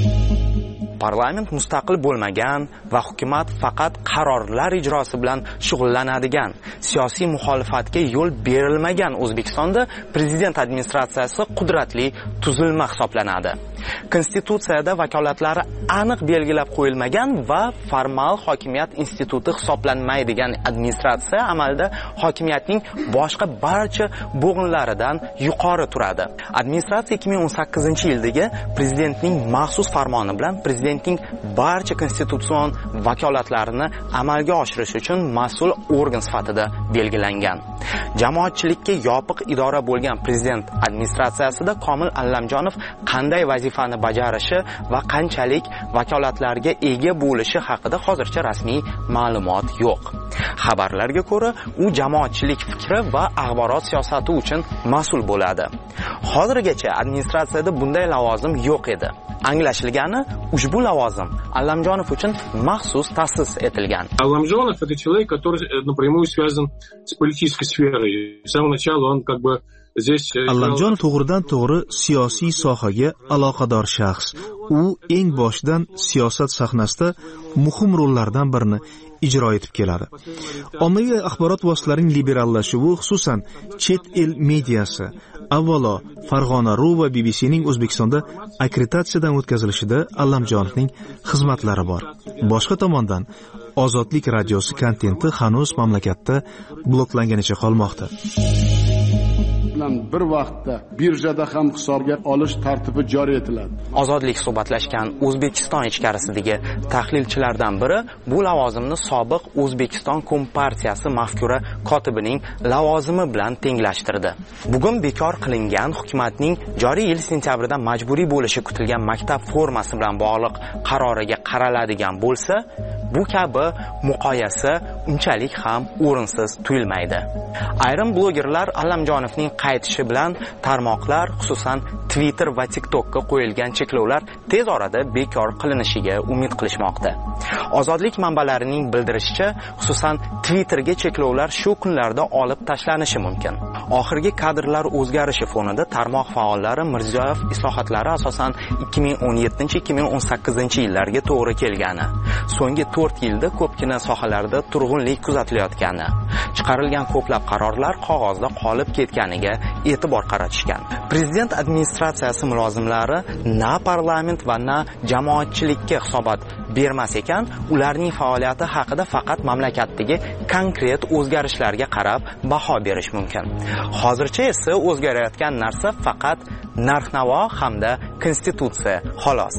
Parlament mustaqil bo'lmagan va hukumat faqat qarorlar ijrosi bilan shug'ullanadigan, siyosiy muxolifatga yo'l berilmagan O'zbekistonda prezident administratsiyasi qudratli tuzilma hisoblanadi. Konstitutsiyada vakolatlari aniq belgilab qo'yilmagan va formal hokimiyat instituti hisoblanmaydigan administratsiya amalda hokimiyatning boshqa barcha bo'g'inlaridan yuqori turadi. Administratsiya ikki ming o'n sakkizinchi yildagi prezidentning maxsus farmoni bilan prezidentning barcha konstitutsion vakolatlarini amalga oshirish uchun mas'ul organ sifatida belgilangan. Jamoatchilikka yopiq idora bo'lgan prezident administratsiyasida Komil Allamjonov qanday vazifani bajarishi va qanchalik vakolatlarga ega bo'lishi haqida hozircha rasmiy ma'lumot yo'q. Xabarlarga ko'ra, u jamoatchilik fikri va axborot siyosati uchun mas'ul bo'ladi. Hozirgacha administratsiyada bunday lavozim yo'q edi. Anglashilgani, ushbu lavozim Allamjonov uchun maxsus ta'sis etilgan. Allamjonov это человек, который напрямую связан с политической сферой. С самого начала он как бы здесь Allamjonov to'g'ridan to'g'ri siyosiy sohaga aloqador shaxs. U eng boshdan siyosat sahnasida muhim rollardan birini ijro etib keladi. Ommaviy axborot vositalarining liberallashuvi, xususan chet el mediasi, avvalo Farg'ona.ru va B B C ning O'zbekistonda akkreditatsiyadan o'tkazilishida Allamjonovning xizmatlari bor. Boshqa tomondan, Ozodlik radiosi kontenti hanuz mamlakatda bloklanganicha qolmoqda. bir vaqtda birjada ham hisobga olish tartibi joriy etiladi. Ozodlik suhbatlashgan O'zbekiston ichkarisidagi tahlilchilardan biri bu lavozimni sobiq O'zbekiston Kompartiyasi mafkura kotibining lavozimi bilan tenglashtirdi. Bugun bekor qilingan hukumatning joriy yil sentyabrida majburiy bo'lishi kutilgan maktab formasi bilan bog'liq qaroriga qaraladigan bo'lsa, bu kabi muqoyasa unchalik ham o'rinsiz tuyulmaydi. Ayrim blogerlar Allamjonovning qaytishi bilan tarmoqlar, xususan Twitter va TikTokka qo'yilgan cheklovlar tez orada bekor qilinishiga umid qilishmoqda. Ozodlik manbalarining bildirishicha, xususan Twitterga cheklovlar shu kunlarda olib tashlanishi mumkin. Oxirgi kadrlar o'zgarishi fonida tarmoq faollari Mirziyoyev islohotlari asosan ikki ming o'n yettinchi ikki ming o'n sakkizinchi yillarga to'g'ri kelgani, so'nggi to'rt yilda ko'pgina sohalarda turg'unlik kuzatilayotgani, chiqarilgan ko'plab qarorlar qog'ozda qolib ketganiga e'tibor qaratishgan. Prezident administratsiyasi mulozimlari na parlament va na jamoatchilikka hisobot bermas ekan, ularning faoliyati haqida faqat mamlakatdagi konkret o'zgarishlarga qarab baho berish mumkin. Hozircha esa o'zgarayotgan narsa faqat narx-navo hamda konstitutsiya, xolos.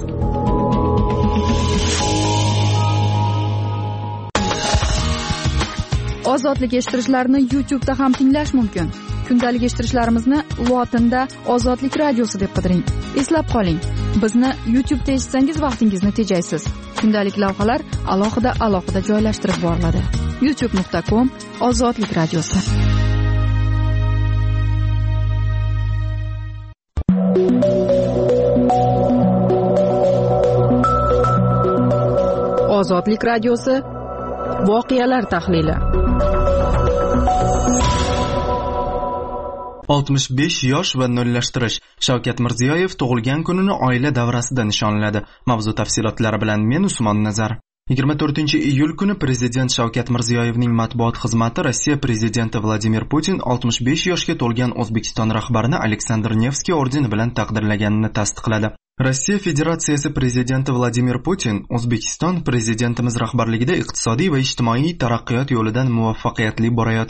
Ozodlik eshittirishlarni YouTube'da ham tinglash mumkin. Kundalik eshittirishlarimizni lotinda Ozodlik radiosi deb qidiring. Eslab qoling, bizni YouTube'da eshitsangiz vaqtingizni tejaysiz. Kundalik lavhalar alohida alohida joylashtirib boriladi. youtube nuqta com Ozodlik radiosi. Ozodlik radiosi voqealar tahlili. oltmish besh yosh va nollashtirish. Shavkat Mirziyoyev tug'ilgan kunini oila davrasida nishonladi. Mavzu tafsilotlari bilan men Usmon Nazar. yigirma to'rtinchi iyul kuni Prezident Shavkat Mirziyoyevning matbuot xizmati Rossiya prezidenti Vladimir Putin oltmish besh yoshga to'lgan O'zbekiston rahbarini Aleksandr Nevskiy ordeni bilan taqdirlaganini tasdiqladi. Rossiya Federatsiyasi prezidenti Vladimir Putin O'zbekiston prezidentimiz rahbarligida iqtisodiy va ijtimoiy taraqqiyot yo'lidan muvaffaqiyatli borayotgani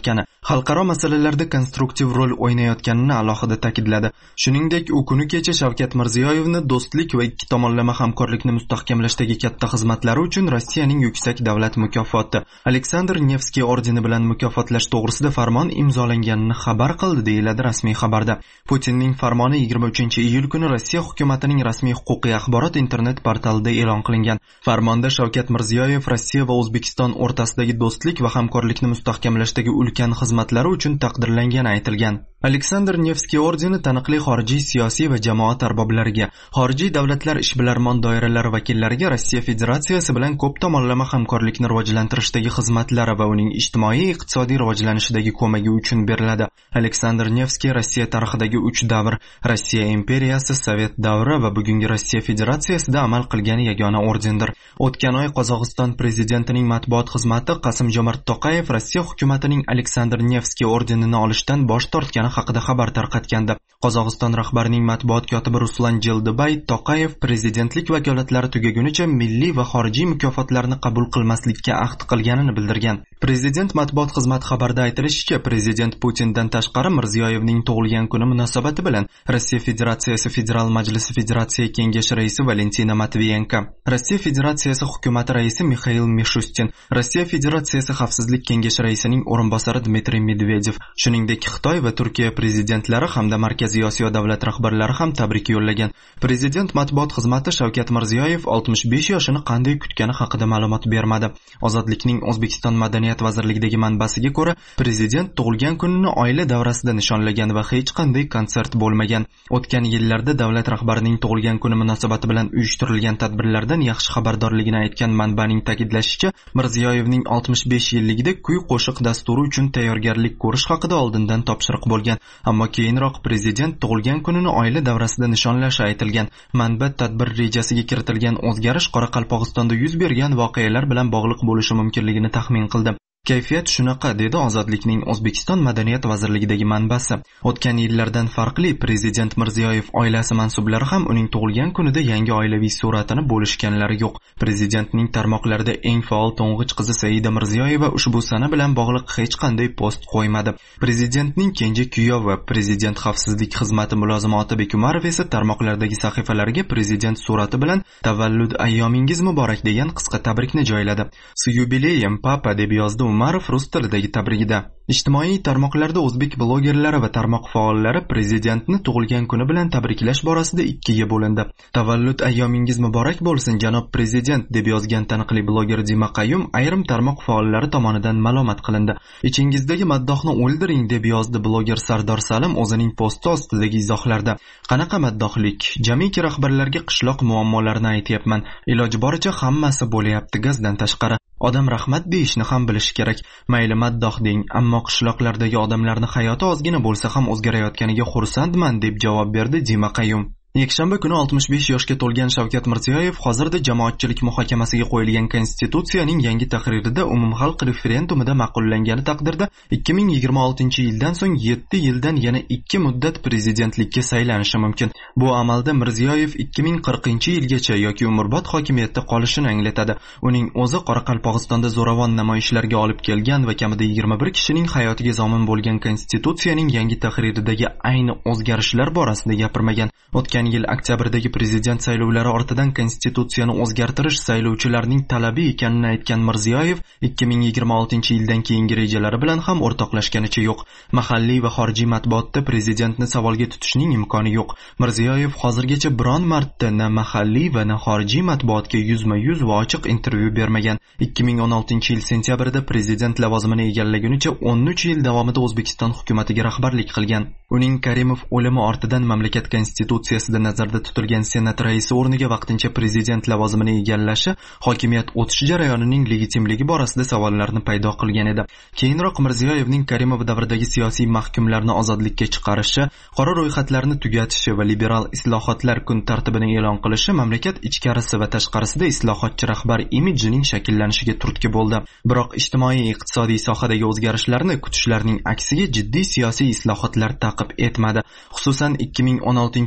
xalqaro masalalarda konstruktiv rol o'ynayotganini alohida ta'kidladi. Shuningdek, u kuni kecha Shavkat Mirziyoyevni do'stlik va ikki tomonlama hamkorlikni mustahkamlashdagi katta xizmatlari uchun Rossiyaning yuksak davlat mukofoti Aleksandr Nevskiy ordeni bilan mukofotlash to'g'risida farmon imzolanganini xabar qildi, deyiladi rasmiy xabarda. Putinning farmoni yigirma uchinchi iyul kuni Rossiya hukumatining rasmiy huquqiy axborot internet portalida e'lon qilingan. Farmonda Shavkat Mirziyoyev Rossiya va O'zbekiston o'rtasidagi do'stlik va hamkorlikni mustahkamlashdagi ulkan xizmatlari uchun taqdirlangani aytilgan. Aleksandr Nevskiy ordeni taniqli xorijiy siyosiy va jamoat arboblariga, xorijiy davlatlar ishbilarmon doiralari vakillariga Rossiya Federatsiyasi bilan ko'p tomonlama hamkorlikni rivojlantirishdagi xizmatlari va uning ijtimoiy-iqtisodiy rivojlanishidagi ko'magi uchun beriladi. Aleksandr Nevskiy Rossiya tarixidagi uch davr, Rossiya imperiyasi, Sovet davri va bugungi Rossiya Federatsiyasida amal qilgan yagona ordendir. O'tgan oy Qozog'iston prezidentining matbuot xizmati Qasim-Jomart To'qayev Rossiya hukumatining Aleksandr Nevskiy ordenini olishdan bosh tortgani haqida xabar tarqatgandi. Qozog'iston rahbarining matbuot kotibi Ruslan Jeldibay To'qayev prezidentlik vakolatlari tugagunicha milliy va xorijiy mukofotlarni qabul qilmaslikka ahd qilganini bildirgan. Prezident matbuot xizmati xabarida aytilishicha, prezident Putindan tashqari Mirziyoyevning tug'ilgan kuni munosabati bilan Rossiya Federatsiyasi Federal Majlisi Federatsiya Kengashi raisi Valentina Matviyenko, Rossiya Federatsiyasi hukumati raisi Mikhail Mishustin, Rossiya Federatsiyasi Xavfsizlik Kengashi raisining o'rinbosari Dmitriy Medvedev, shuningdek Xitoy va Turkiya prezidentlari hamda Markaziy Osiyo davlat rahbarlari ham tabrik yo'llagan. Prezident matbuot xizmati Shavkat Mirziyoyev oltmish besh yoshini qanday kutgani haqida ma'lumot bermadi. Ozodlikning O'zbekiston Madaniyat vazirligidagi manbasiga ko'ra, prezident tug'ilgan kunini oila davrasida nishonlagan va hech qanday konsert bo'lmagan. O'tgan yillarda davlat rahbarining tug'ilgan kuni munosabati bilan uyushtirilgan tadbirlardan yaxshi xabardorligini aytgan manbaning ta'kidlashicha, Mirziyoyevning oltmish besh yilligida kuy-qo'shiq dasturi uchun tayyorgarlik ko'rish haqida oldindan topshiriq bo'lgan, ammo keyinroq prezident tug'ilgan kunini oila davrasida nishonlashi aytilgan. Manba tadbir rejasiga kiritilgan o'zgarish Qoraqalpog'istonda yuz bergan voqealar bilan bog'liq bo'lishi mumkinligini taxmin qildi. Kayfiyat shunaqa, dedi Ozodlikning O'zbekiston Madaniyat vazirligidagi manbasi. O'tgan yillardan farqli, prezident Mirziyoyev oilasi mansublari ham uning tug'ilgan kunida yangi oilaviy suratini bo'lishganlari yo'q. Prezidentning tarmoqlarida eng faol to'ng'ich qizi Saida Mirziyoyeva ushbu sana bilan bog'liq hech qanday post qo'ymadi. Prezidentning kenja kuyovi, prezident xavfsizlik xizmati mulozimi Otabek Umarov esa tarmoqlardagi sahifalariga prezident surati bilan "Tavallud ayyomingiz muborak" degan qisqa tabrikni joyladi. "С юбилеем, papa" deb yozdi Umarov rus tilidagi tabrigida. Ijtimoiy tarmoqlarda o'zbek blogerlari va tarmoq faollari prezidentni tug'ilgan kuni bilan tabriklash borasida ikkiga bo'lindi. "Tavallud ayyomingiz muborak bo'lsin, janob prezident" deb yozgan taniqli bloger Dima Qayyum ayrim tarmoq faollari tomonidan malomat qilindi. "Ichingizdagi maddohni o'ldiring" deb yozdi bloger Sardor Salim o'zining posti ostidagi izohlarda. "Qanaqa maddohlik? Jamiki rahbarlarga qishloq muammolarini aytyapman. Iloji boricha hammasi bo'layapti gazdan tashqari. Odam rahmat deyishni ham bilish kerak. Mayli maddoh deng, ammo qishloqlardagi odamlarning hayoti ozgina bo'lsa ham o'zgarayotganiga xursandman" deb javob berdi Dima Qayyum. Yakshanba kuni oltmish besh yoshga to'lgan Shavkat Mirziyoyev hozirda jamoatchilik muhokamasiga qo'yilgan konstitutsiyaning yangi tahririda umumxalq referendumida ma'qullangani taqdirda ikki ming yigirma oltinchi yildan so'ng yetti yildan yana ikki muddat prezidentlikka saylanishi mumkin. Bu amalda Mirziyoyev ikki ming qirqinchi yilgacha yoki umrbod hokimiyatda qolishini anglatadi. Uning o'zi Qoraqalpog'istonda zo'ravon namoyishlarga olib kelgan va kamida yigirma bir kishining hayotiga zomin bo'lgan konstitutsiyaning yangi tahriridagi ayni o'zgarishlar borasida gapirmagan. O'tgan yil oktyabrdagi prezident saylovlari ortidan konstitutsiyani o'zgartirish saylovchilarning talabi ekanini aytgan Mirziyoyev ikki ming yigirma oltinchi yildan keyingi rejalari bilan ham o'rtoqlashganicha yo'q. Mahalliy va xorijiy matbuotda prezidentni savolga tutishning imkoni yo'q. Mirziyoyev hozirgacha biron marta na mahalliy va na xorijiy matbuotga yuzma-yuz va ochiq intervyu bermagan. ikki ming o'n oltinchi yil sentyabrida prezident lavozimini egallagunicha o'n uch yil davomida O'zbekiston hukumatiga rahbarlik qilgan. Uning Karimov o'limi ortidan mamlakat konstitutsiyasida nazarda tutilgan senat raisi o'rniga vaqtincha prezident lavozimini egallashi hokimiyat o'tish jarayonining legitimligi borasida savollarni paydo qilgan edi. Keyinroq Mirziyoyevning Karimov davridagi siyosiy mahkumlarni ozodlikka chiqarishi, qora ro'yxatlarni tugatishi va liberal islohotlar kun tartibini e'lon qilishi mamlakat ichkarisi va tashqarisida islohotchi rahbar imijining shakllanishiga turtki bo'ldi. Biroq ijtimoiy iqtisodiy sohadagi o'zgarishlarni kutishlarning aksiga jiddiy siyosiy islohotlar ta'qib etmadi. Xususan ikki ming o'n oltinchi yil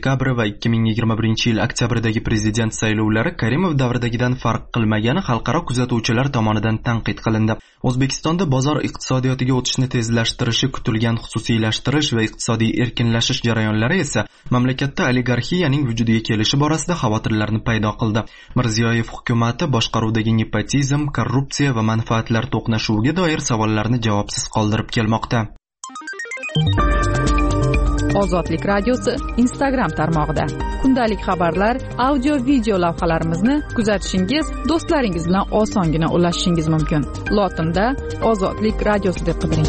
dekabri va ikki ming yigirma birinchi yil oktyabrdagi prezident saylovlari Karimov davridagidan farq qilmagani xalqaro kuzatuvchilar tomonidan tanqid qilindi. O'zbekistonda bozor iqtisodiyotiga o'tishni tezlashtirishi kutilgan xususiylashtirish va iqtisodiy erkinlashish jarayonlari esa mamlakatda oligarxiyaning vujudiga kelishi borasida xavotirlarni paydo qildi. Mirziyoyev hukumati boshqaruvdagi nepotizm, korrupsiya va manfaatlar to'qnashuviga doir savollarni javobsiz qoldirib kelmoqda. Ozodlik radiosi Instagram tarmog'ida kundalik xabarlar, audio video lavhalarimizni kuzatishingiz, do'stlaringiz bilan osongina ulashishingiz mumkin. Lotinda Ozodlik radiosi deb qidiring.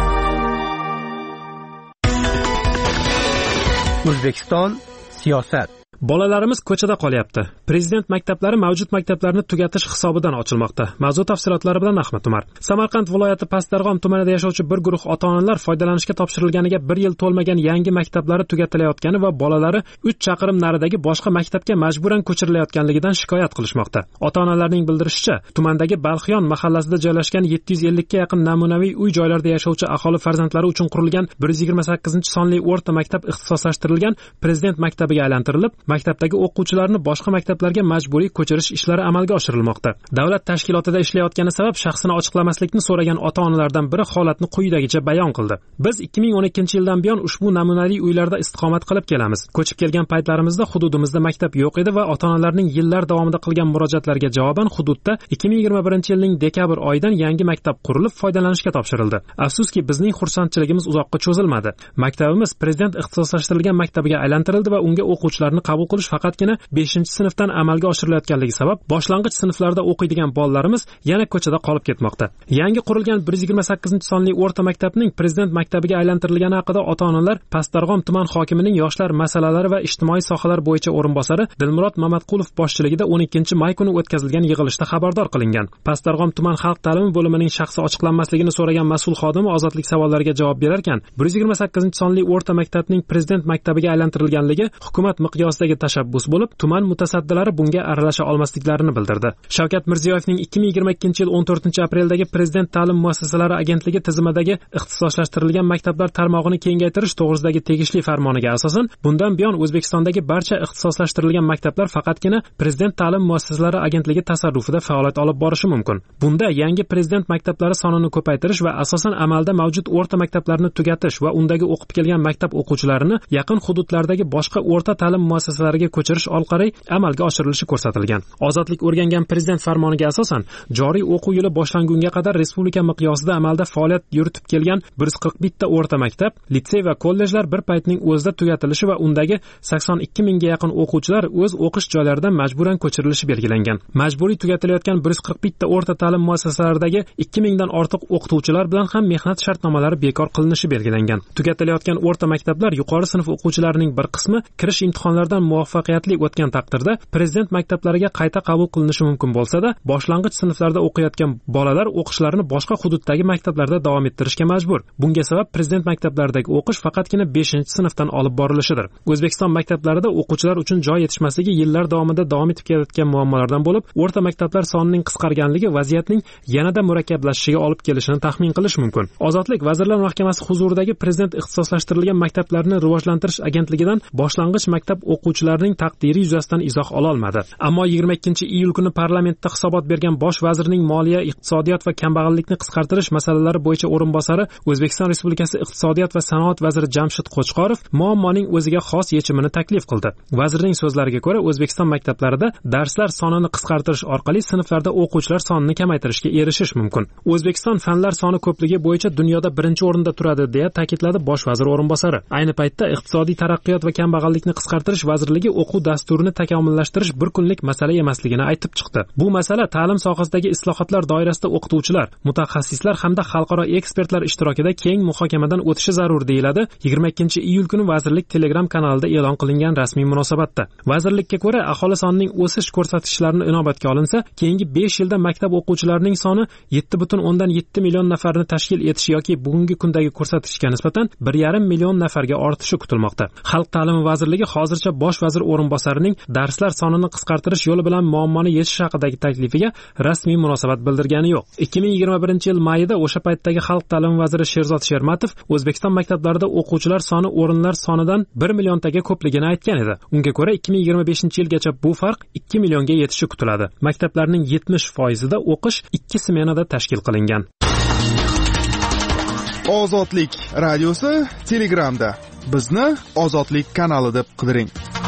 O'zbekiston siyosat. Bolalarimiz ko'chada qolyapti. Prezident maktablari mavjud maktablarni tugatish hisobidan ochilmoqda. Mavzu tafsilotlari bilan Ahmad Umar. Samarqand viloyati Pastdarg'om tumanida yashovchi bir guruh ota-onalar foydalanishga topshirilganiga bir yil to'lmagan yangi maktablari tugatilayotgani va bolalari uch chaqirim naridagi boshqa maktabga majburan ko'chirilayotganligidan shikoyat qilishmoqda. Ota-onalarning bildirishicha, tumandagi Balxiyon mahallasida joylashgan yetti yuz ellik ga yaqin namunaviy uy-joylarda yashovchi aholi farzandlari uchun qurilgan bir yuz yigirma sakkizinchi sonli o'rta maktab ixtisoslashtirilgan Prezident maktabiga aylantirilib, maktabdagi o'quvchilarni boshqa maktablarga majburiy ko'chirish ishlari amalga oshirilmoqda. Davlat tashkilotida ishlayotgani sabab shaxsini ochiqlamaslikni so'ragan ota-onalardan biri holatni quyidagicha bayon qildi. Biz ikki ming o'n ikkinchi yildan buyon ushbu namunaviy uylarda istiqomat qilib kelamiz. Ko'chib kelgan paytlarimizda hududimizda maktab yo'q edi va ota-onalarning yillar davomida qilgan murojaatlariga javoban hududda ikki ming yigirma birinchi yilning dekabr oyidan yangi maktab qurilib foydalanishga topshirildi. Afsuski, bizning xursandchiligimiz uzoqqa cho'zilmadi. Maktabimiz Prezident ixtisoslashtirilgan maktabiga aylantirildi va unga o'quvchilarni qabul qilish faqatgina beshinchi sinfdan amalga oshirilayotganligi sabab boshlang'ich sinflarda o'qiydigan bolalarimiz yana ko'chada qolib ketmoqda. Yangi qurilgan bir yuz yigirma sakkizinchi sonli o'rta maktabning Prezident maktabiga aylantirilgani haqida ota-onalar Pastdarg'om tuman hokimining yoshlar masalalari va ijtimoiy sohalar bo'yicha o'rinbosari Dilmurod Mamatqulov boshchiligida o'n ikkinchi may kuni o'tkazilgan yig'ilishda xabardor qilingan. Pastdarg'om tuman xalq ta'limi bo'limining shaxsi ochiqlanmasligini so'ragan mas'ul xodimi ozodlik savollariga javob berarkan, bir yuz yigirma sakkizinchi sonli o'rta maktabning Prezident maktabiga aylantirilganligi hukumat miqyosidagi tashabbus bo'lib, tuman mutasaddilari bunga aralasha olmasliklarini bildirdi. Shavkat Mirziyoyevning ikki ming yigirma ikkinchi yil o'n to'rtinchi apreldagi Prezident ta'lim muassasalari agentligi tizimidagi ixtisoslashtirilgan maktablar tarmog'ini kengaytirish to'g'risidagi tegishli farmoniga asosan, bundan buyon O'zbekistondagi barcha ixtisoslashtirilgan maktablar faqatgina Prezident ta'lim muassasalari agentligi tasarrufida faoliyat olib borishi mumkin. Bunda yangi Prezident maktablari sonini ko'paytirish va asosan amalda mavjud o'rta maktablarni tugatish va undagi o'qib kelgan maktab o'quvchilarini yaqin hududlardagi boshqa o'rta ta'lim muassasalariga ko'chirish orqali amalga oshirilishi ko'rsatilgan. Ozodlik o'rgangan Prezident farmoniga asosan, joriy o'quv yili boshlangunga qadar respublika miqyosida amalda faoliyat yuritib kelgan bir yuz qirq bitta o'rta maktab, litsey va kollejlar bir paytning o'zida tugatilishi va undagi sakson ikki mingga yaqin o'quvchilar o'z o'qish joylaridan majburan ko'chirilishi belgilangan. Majburiy tugatilayotgan bir yuz qirq bitta o'rta ta'lim muassasalaridagi ikki mingdan ortiq o'qituvchilar bilan ham mehnat shartnomalari bekor qilinishi belgilangan. Tugatilayotgan o'rta maktablar yuqori sinf o'quvchilarining bir qismi kirish imtihonlaridan muvaffaqiyatli o'tgan taqdirda Prezident maktablariga qayta qabul qilinishi mumkin bo'lsa-da, boshlang'ich sinflarda o'qiyotgan bolalar o'qishlarini boshqa hududdagi maktablarda davom ettirishga majbur. Bunga sabab Prezident maktablaridagi o'qish faqatgina beshinchi sinfdan olib borilishidir. O'zbekiston maktablarida o'quvchilar uchun joy yetishmasligi yillar davomida davom etib kelayotgan muammolardan bo'lib, o'rta maktablar sonining qisqarganligi vaziyatning yanada murakkablashishiga olib kelishini taxmin qilish mumkin. Ozodlik Vazirlar Mahkamasi huzuridagi Prezident ixtisoslashtirilgan maktablarni rivojlantirish agentligidan boshlang'ich maktab o'quvchilarining taqdiri yuzasidan izoh ola olmadi. Ammo yigirma ikkinchi iyul kuni parlamentda hisobot bergan bosh vazirning moliya, iqtisodiyot va kambag'allikni qisqartirish masalalari bo'yicha o'rinbosari O'zbekiston Respublikasi iqtisodiyot va sanoat vaziri Jamshid Qo'chqorov muammoning o'ziga xos yechimini taklif qildi. Vazirning so'zlariga ko'ra, O'zbekiston maktablarida darslar sonini qisqartirish orqali sinflarda o'quvchilar sonini kamaytirishga erishish mumkin. O'zbekiston fanlar soni ko'pligi bo'yicha dunyoda birinchi o'rinda turadi, deya ta'kidladi bosh vazir o'rinbosari. Ayni paytda iqtisodiy taraqqiyot va kambag'allikni qisqartirish vazirligi o'quv dasturini takomillashtirish bir kunlik masala emasligini aytib chiqdi. Bu masala ta'lim sohasidagi islohotlar doirasida o'qituvchilar, mutaxassislar hamda xalqaro ekspertlar ishtirokida keng muhokamadan o'tishi zarur, deyiladi yigirma ikkinchi iyul kuni vazirlik Telegram kanalida e'lon qilingan rasmiy munosabatda. Vazirlikka ko'ra, aholi sonining o'sish ko'rsatkichlarini inobatga olinsa, keyingi besh yilda maktab o'quvchilarining soni yetti butun o'ndan yetti million nafarni tashkil etishi yoki bugungi kundagi ko'rsatkichga nisbatan bir yarim million nafarga ortishi kutilmoqda. Xalq ta'limi vazirligi hozircha bosh bosh vazir o'rinbosarining darslar sonini qisqartirish yo'li bilan muammoni yechish haqidagi taklifiga rasmiy munosabat bildirgani yo'q. ikki ming yigirma birinchi yil mayida o'sha paytdagi xalq ta'limi vaziri Sherzod Shermatov O'zbekiston maktablarida o'quvchilar soni o'rinlar sonidan bir milliontaga ko'pligini aytgan edi. Unga ko'ra ikki ming yigirma beshinchi yilgacha bu farq ikki millionga yetishi kutiladi. Maktablarning yetmish foizida o'qish ikki smenada tashkil qilingan. Ozodlik radiosi Telegramda. Bizni Ozodlik kanali deb qidiring.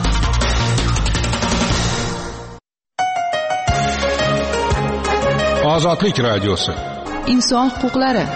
Ozodlik radiosi. Inson huquqlari.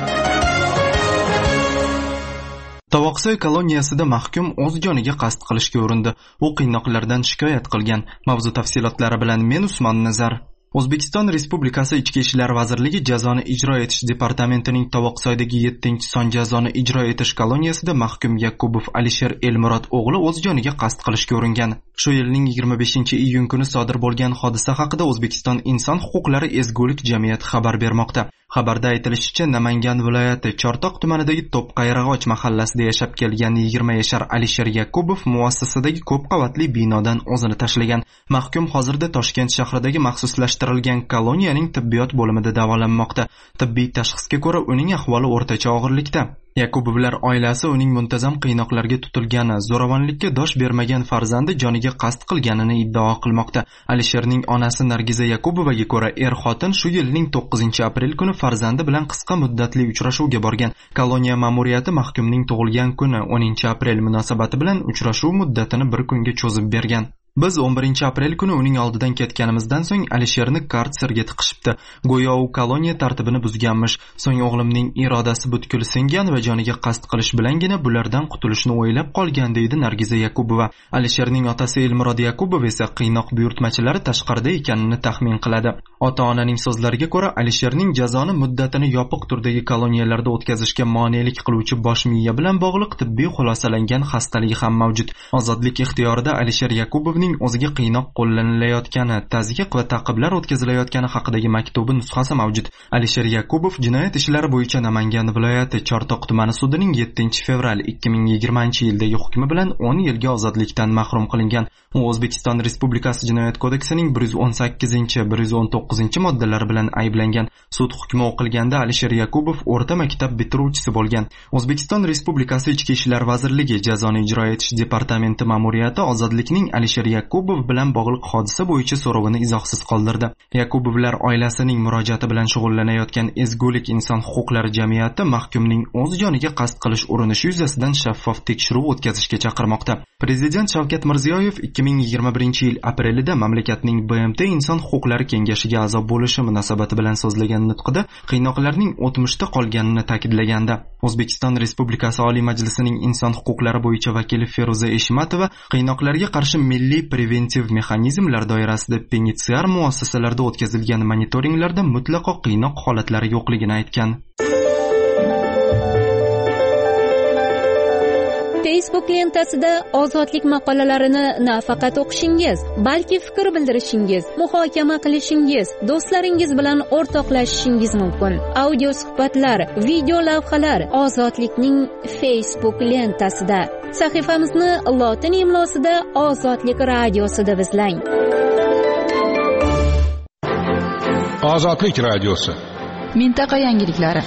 Tovoqsoy koloniyasida mahkum o'z joniga qasd qilishga urindi. U qiynoqlardan shikoyat qilgan. Mavzu tafsilotlari bilan men Usmon Nazar. O'zbekiston Respublikasi Ichki ishlar vazirligi jazoni ijro etish departamentining Tovoqsoydagi yettinchi son jazoni ijro etish koloniyasida mahkum Yakubov Alisher Elmurod o'g'li o'z joniga qasd qilishga uringan. Shu yilning yigirma beshinchi iyun kuni sodir bo'lgan hodisa haqida O'zbekiston Inson huquqlari ezgulik jamiyati xabar bermoqda. Xabarda aytilishicha, Namangan viloyati Chortoq tumanidagi To'pqayrag'och mahallasida yashab kelgan yigirma yashar Alisher Yakubov muassasadagi ko'p qavatli binodan o'zini tashlagan. Mahkum hozirda Toshkent shahridagi maxsuslashtirilgan koloniyaning tibbiyot bo'limida davolanmoqda. Tibbiy tashxisga ko'ra uning ahvoli o'rtacha og'irlikda. Yakubovlar oilasi uning muntazam qiynoqlarga tutilgani, zo'ravonlikka dosh bermagan farzandi joniga qasd qilganini iddao qilmoqda. Alisherning onasi Nargiza Yakubovaga ko'ra, er-xotin shu yilning to'qqizinchi aprel kuni farzandi bilan qisqa muddatli uchrashuvga borgan. Koloniya ma'muriyati mahkumning tug'ilgan kuni o'ninchi aprel munosabati bilan uchrashuv muddatini bir kunga cho'zib bergan. Biz o'n birinchi aprel kuni uning oldidan ketganimizdan so'ng Alisherni karserga tiqishibdi. Go'yo u koloniya tartibini buzganmish. So'ng o'g'limning irodasi butkul singan va joniga qasd qilish bilangina bulardan qutulishni o'ylab qolgan, deydi Nargiza Yakubova. Alisherning otasi Elmurod Yakubov esa qiynoq buyurtmachilari tashqarida ekanini taxmin qiladi. Ota-onaning so'zlariga ko'ra, Alisherning jazoni muddatini yopiq turdagi koloniyalarda o'tkazishga monelik qiluvchi bosh miya bilan bog'liq tibbiy xulosalangan xastaligi ham mavjud. Ozodlik ixtiyorida Alisher Yakubovning o'ziga qiynoq qo'llanilayotgani, tazyiq va ta'qiblar o'tkazilayotgani haqidagi maktubi nusxasi mavjud. Alisher Yakubov jinoyat ishlari bo'yicha Namangan viloyati Chortoq tumani sudining yettinchi fevral ikki ming yigirmanchi yildagi hukmi bilan o'n yilga ozodlikdan mahrum qilingan. U O'zbekiston Respublikasi Jinoyat kodeksining bir yuz o'n sakkizinchi bir yuz o'n to'qqizinchi moddalari bilan ayblangan. Sud hukmi o'qilganda Alisher Yakubov o'rta maktab bitiruvchisi bo'lgan. O'zbekiston Respublikasi Ichki ishlar vazirligi jazoni ijro etish departamenti ma'muriyati ozodlikning Alisher Yakubov bilan bog'liq hodisa bo'yicha so'rovini izohsiz qoldirdi. Yakubovlar oilasining murojaati bilan shug'ullanayotgan ezgulik inson huquqlari jamiyati mahkumning o'z joniga qasd qilish urinishi yuzasidan shaffof tekshiruv o'tkazishga chaqirmoqda. Prezident Shavkat Mirziyoyev ikki ming yigirma birinchi yil aprelida mamlakatning B M T Inson huquqlari kengashiga a'zo bo'lishi munosabati bilan so'zlagan nutqida qiynoqlarning o'tmishda qolganini ta'kidlaganda, O'zbekiston Respublikasi Oliy Majlisining inson huquqlari bo'yicha vakili Feruza Eshmatova qiynoqlarga qarshi milliy preventiv mexanizmlar doirasida penitensiar muassasalarda o'tkazilgan monitoringlarda mutlaqo qiynoq holatlari yo'qligini aytgan. Facebook lentasida ozodlik maqolalarini nafaqat o'qishingiz, balki fikr bildirishingiz, muhokama qilishingiz, do'stlaringiz bilan o'rtoqlashishingiz mumkin. Audio suhbatlar, video lavhalar ozodlikning Facebook lentasida. Sahifamizni lotin imlosida Ozodlik radiosi deb izlang. Ozodlik radiosi. Mintaqa yangiliklari.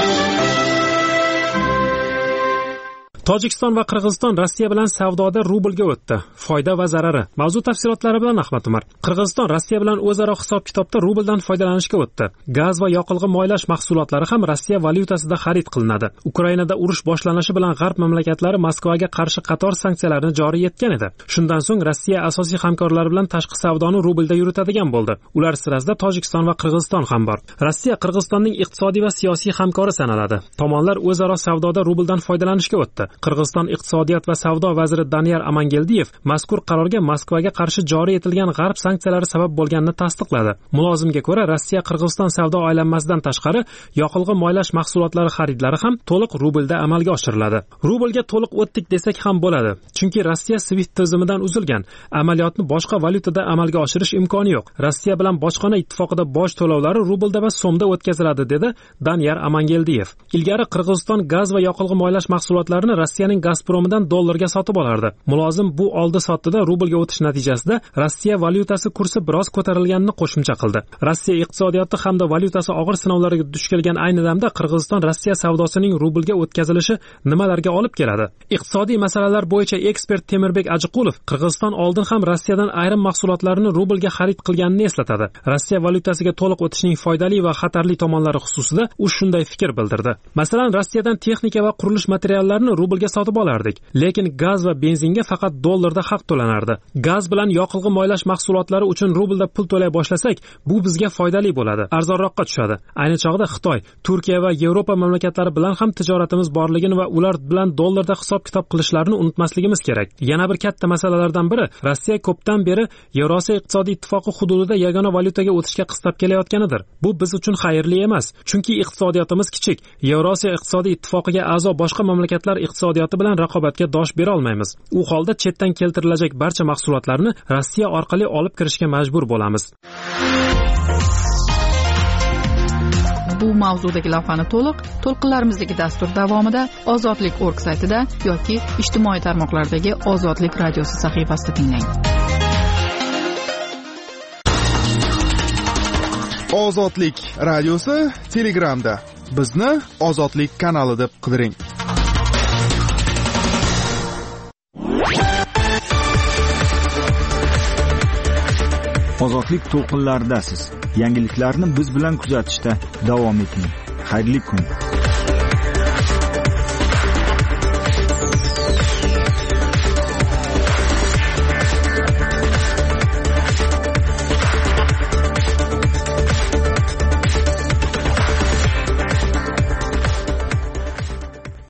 Tojikiston va Qirg'iziston Rossiya bilan savdoda rublga o'tdi. Foyda va zarari. Mavzu tafsilotlari bilan Ahmad Umar. Qirg'iziston Rossiya bilan o'zaro hisob-kitobda rubldan foydalanishga o'tdi. Gaz va yoqilg'i moylash mahsulotlari ham Rossiya valyutasida xarid qilinadi. Ukrainada urush boshlanishi bilan G'arb mamlakatlari Moskvaga qarshi qator sanksiyalarni joriy etgan edi. Shundan so'ng Rossiya asosiy hamkorlari bilan tashqi savdoni rublda yuritadigan bo'ldi. Ular sirasida Tojikiston va Qirg'iziston ham bor. Rossiya Qirg'izistonning iqtisodiy va siyosiy hamkori sanaladi. Tomonlar o'zaro savdoda rubldan foydalanishga o'tdi. Qirg'iziston iqtisodiyot va savdo vaziri Danyar Amangeldiyev mazkur qarorga Moskvaga qarshi joriy etilgan G'arb sanksiyalari sabab bo'lganini tasdiqladi. Mulozimga ko'ra, Rossiya Qirg'iziston savdo aylanmasidan tashqari yoqilg'i moylash mahsulotlari xaridlari ham to'liq rublda amalga oshiriladi. Rublga to'liq o'tdik desak ham bo'ladi, chunki Rossiya SWIFT tizimidan uzilgan. Amaliyotni boshqa valyutada amalga oshirish imkoni yo'q. Rossiya bilan bojxona ittifoqida boj to'lovlari rublda va so'mda o'tkaziladi, dedi Danyar Amangeldiyev. Ilgari Qirg'iziston gaz va yoqilg'i moylash mahsulotlarini Rossiyaning Gazpromidan dollarga sotib olardi. Mulozim bu oldi sotdida rublga o'tish natijasida Rossiya valyutasi kursi biroz ko'tarilganini qo'shimcha qildi. Rossiya iqtisodiyoti hamda valyutasi og'ir sinovlarga duch kelgan ayni damda Qirg'iziston Rossiya savdosining rublga o'tkazilishi nimalarga olib keladi? Iqtisodiy masalalar bo'yicha ekspert Temirbek Ajiqulov Qirg'iziston oldin ham Rossiyadan ayrim mahsulotlarni rublga xarid qilganini eslatadi. Rossiya valyutasiga to'liq o'tishning foydali va xatarli tomonlari xususida u shunday fikr bildirdi. Masalan, Rossiyadan texnika va qurilish materiallarini rublga sotib olardik, lekin gaz va benzinga faqat dollarda haq to'lanardi. Gaz bilan yoqilg'i moylash mahsulotlari uchun rublda pul to'lay boshlasak, bu bizga foydali bo'ladi, arzonroqqa tushadi. Ayni chog'da Xitoy, Turkiya va Yevropa mamlakatlari bilan ham tijoratimiz borligini va ular bilan dollarda hisob-kitob qilishlarini unutmasligimiz kerak. Yana bir katta masalalardan biri, Rossiya ko'pdan beri Yevrosiyo iqtisodiy ittifoqi hududida yagona valyutaga o'tishga qistab kelayotganidir. Bu biz uchun xayrli emas, chunki iqtisodiyotimiz kichik. Yevrosiyo iqtisodiy ittifoqiga a'zo boshqa mamlakatlar iqtisodiyoti bilan raqobatga dosh bera olmaymiz. U holda chetdan keltirilajak barcha mahsulotlarni Rossiya orqali olib kirishga majbur bo'lamiz. Bu mavzudagi lavhani to'liq to'lqinlarimizdagi dastur davomida Ozodlik nokta org saytida yoki ijtimoiy tarmoqlardagi Ozodlik radiosi sahifasida tinglang. Ozodlik radiosi Telegramda. Bizni Ozodlik kanali deb qidiring. Ozodlik to'lqinlaridasiz. Yangiliklarni biz bilan kuzatishda davom eting. Xayrli kun.